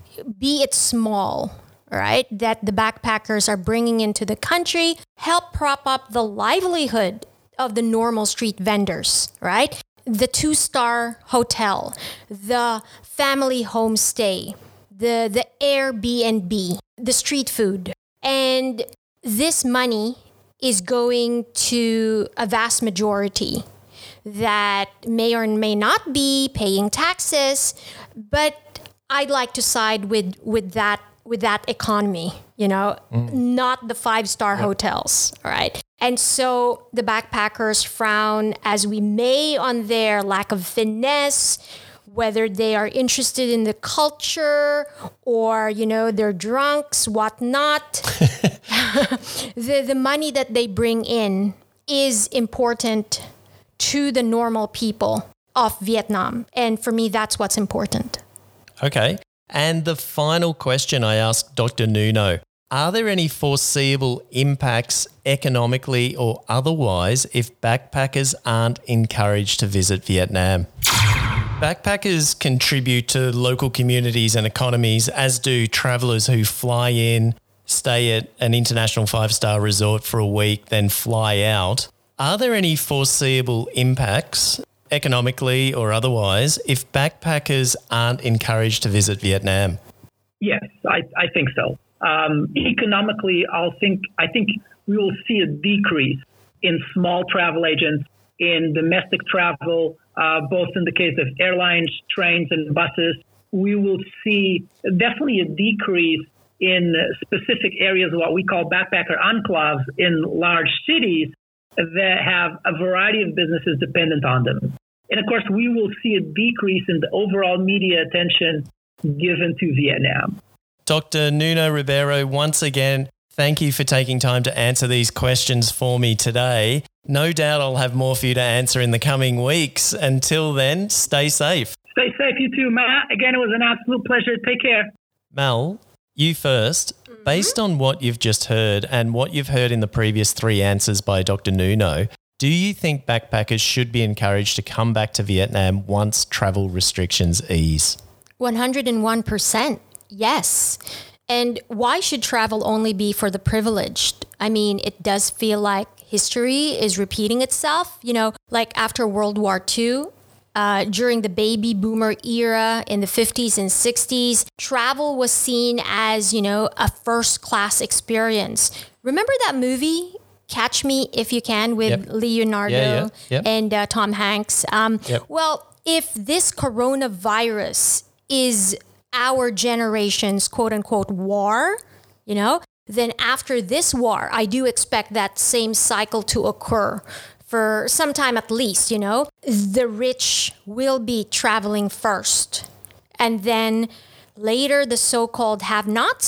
be it small, right, that the backpackers are bringing into the country, help prop up the livelihood of the normal street vendors, right? The two-star hotel, the family homestay, the, the Airbnb, the street food. And this money is going to a vast majority that may or may not be paying taxes, but I'd like to side with, with that with that economy, you know, mm. not the five-star yep. hotels, all right? And so the backpackers frown as we may on their lack of finesse, whether they are interested in the culture or, you know, they're drunks, whatnot. the, the money that they bring in is important to the normal people of Vietnam. And for me, that's what's important. Okay. And the final question I asked Doctor Nuno, are there any foreseeable impacts economically or otherwise if backpackers aren't encouraged to visit Vietnam? Backpackers contribute to local communities and economies, as do travellers who fly in, stay at an international five-star resort for a week, then fly out. Are there any foreseeable impacts economically or otherwise if backpackers aren't encouraged to visit Vietnam? Yes, I, I think so. Um, economically, I'll think I think we will see a decrease in small travel agents, in domestic travel, uh, both in the case of airlines, trains, and buses. We will see definitely a decrease in specific areas, what we call backpacker enclaves in large cities that have a variety of businesses dependent on them. And of course, we will see a decrease in the overall media attention given to Vietnam. Doctor Nuno Ribeiro, once again, thank you for taking time to answer these questions for me today. No doubt I'll have more for you to answer in the coming weeks. Until then, stay safe. Stay safe, you too, Matt. Again, it was an absolute pleasure. Take care. Mel, you first. Mm-hmm. Based on what you've just heard and what you've heard in the previous three answers by Doctor Nuno, do you think backpackers should be encouraged to come back to Vietnam once travel restrictions ease? one hundred one percent. Yes. And why should travel only be for the privileged? I mean, it does feel like history is repeating itself. You know, like after World War Two, uh, during the baby boomer era in the fifties and sixties, travel was seen as, you know, a first-class experience. Remember that movie, Catch Me If You Can, with yep. Leonardo yeah, yeah. Yep. and uh, Tom Hanks? Um, yep. Well, if this coronavirus is our generation's quote-unquote war, you know, then after this war, I do expect that same cycle to occur for some time at least, you know. The rich will be traveling first. And then later, the so-called have-nots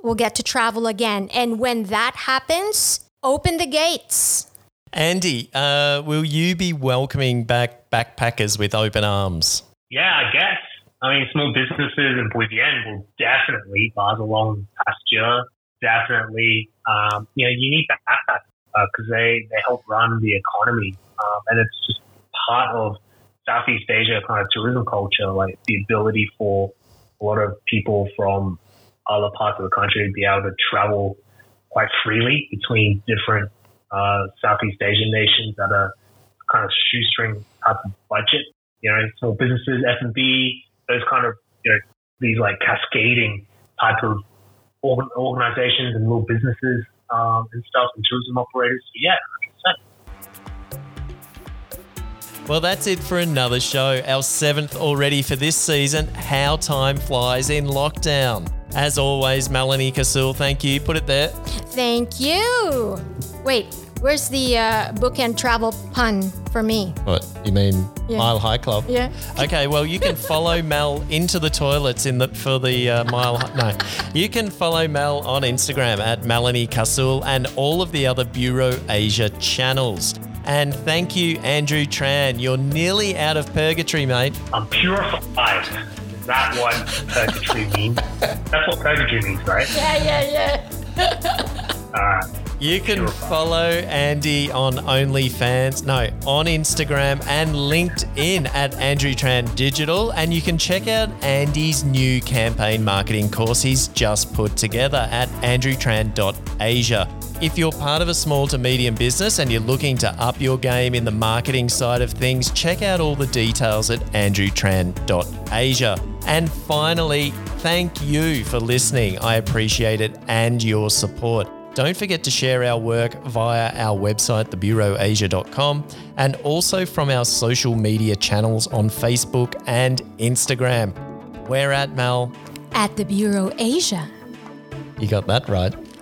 will get to travel again. And when that happens, open the gates. Andy, uh, will you be welcoming back backpackers with open arms? Yeah, I guess. I mean, small businesses in Vientiane will definitely, bars along Pasteur, definitely, um, you know, you need backpackers because uh, they, they help run the economy. Um, and it's just part of Southeast Asia kind of tourism culture, like the ability for a lot of people from other parts of the country to be able to travel quite freely between different uh, Southeast Asian nations at a kind of shoestring type of budget. You know, small businesses, F and B, those kind of, you know, these like cascading type of organ- organizations and little businesses um, and stuff and tourism operators. So yeah, one hundred percent. Well, that's it for another show, our seventh already for this season. How time flies in lockdown. As always, Melanie Kasul, thank you. Put it there. Thank you. Wait, where's the uh, bookend travel pun for me? What, you mean Yeah. Mile High Club? Yeah. Okay, well, you can follow Mel into the toilets in the for the uh, Mile High... No. You can follow Mel on Instagram at Melanie Kasul and all of the other Bureau Asia channels. And thank you, Andrew Tran. You're nearly out of purgatory, mate. I'm purified. Is that what purgatory means? That's what purgatory means, right? Yeah, yeah, yeah. All right. You can follow Andy on OnlyFans, no, on Instagram and LinkedIn at Andrew Tran Digital. And you can check out Andy's new campaign marketing course he's just put together at andrew tran dot asia. If you're part of a small to medium business and you're looking to up your game in the marketing side of things, check out all the details at andrew tran dot asia. And finally, thank you for listening. I appreciate it and your support. Don't forget to share our work via our website, the bureau asia dot com, and also from our social media channels on Facebook and Instagram. Where at, Mel? At the Bureau Asia. You got that right.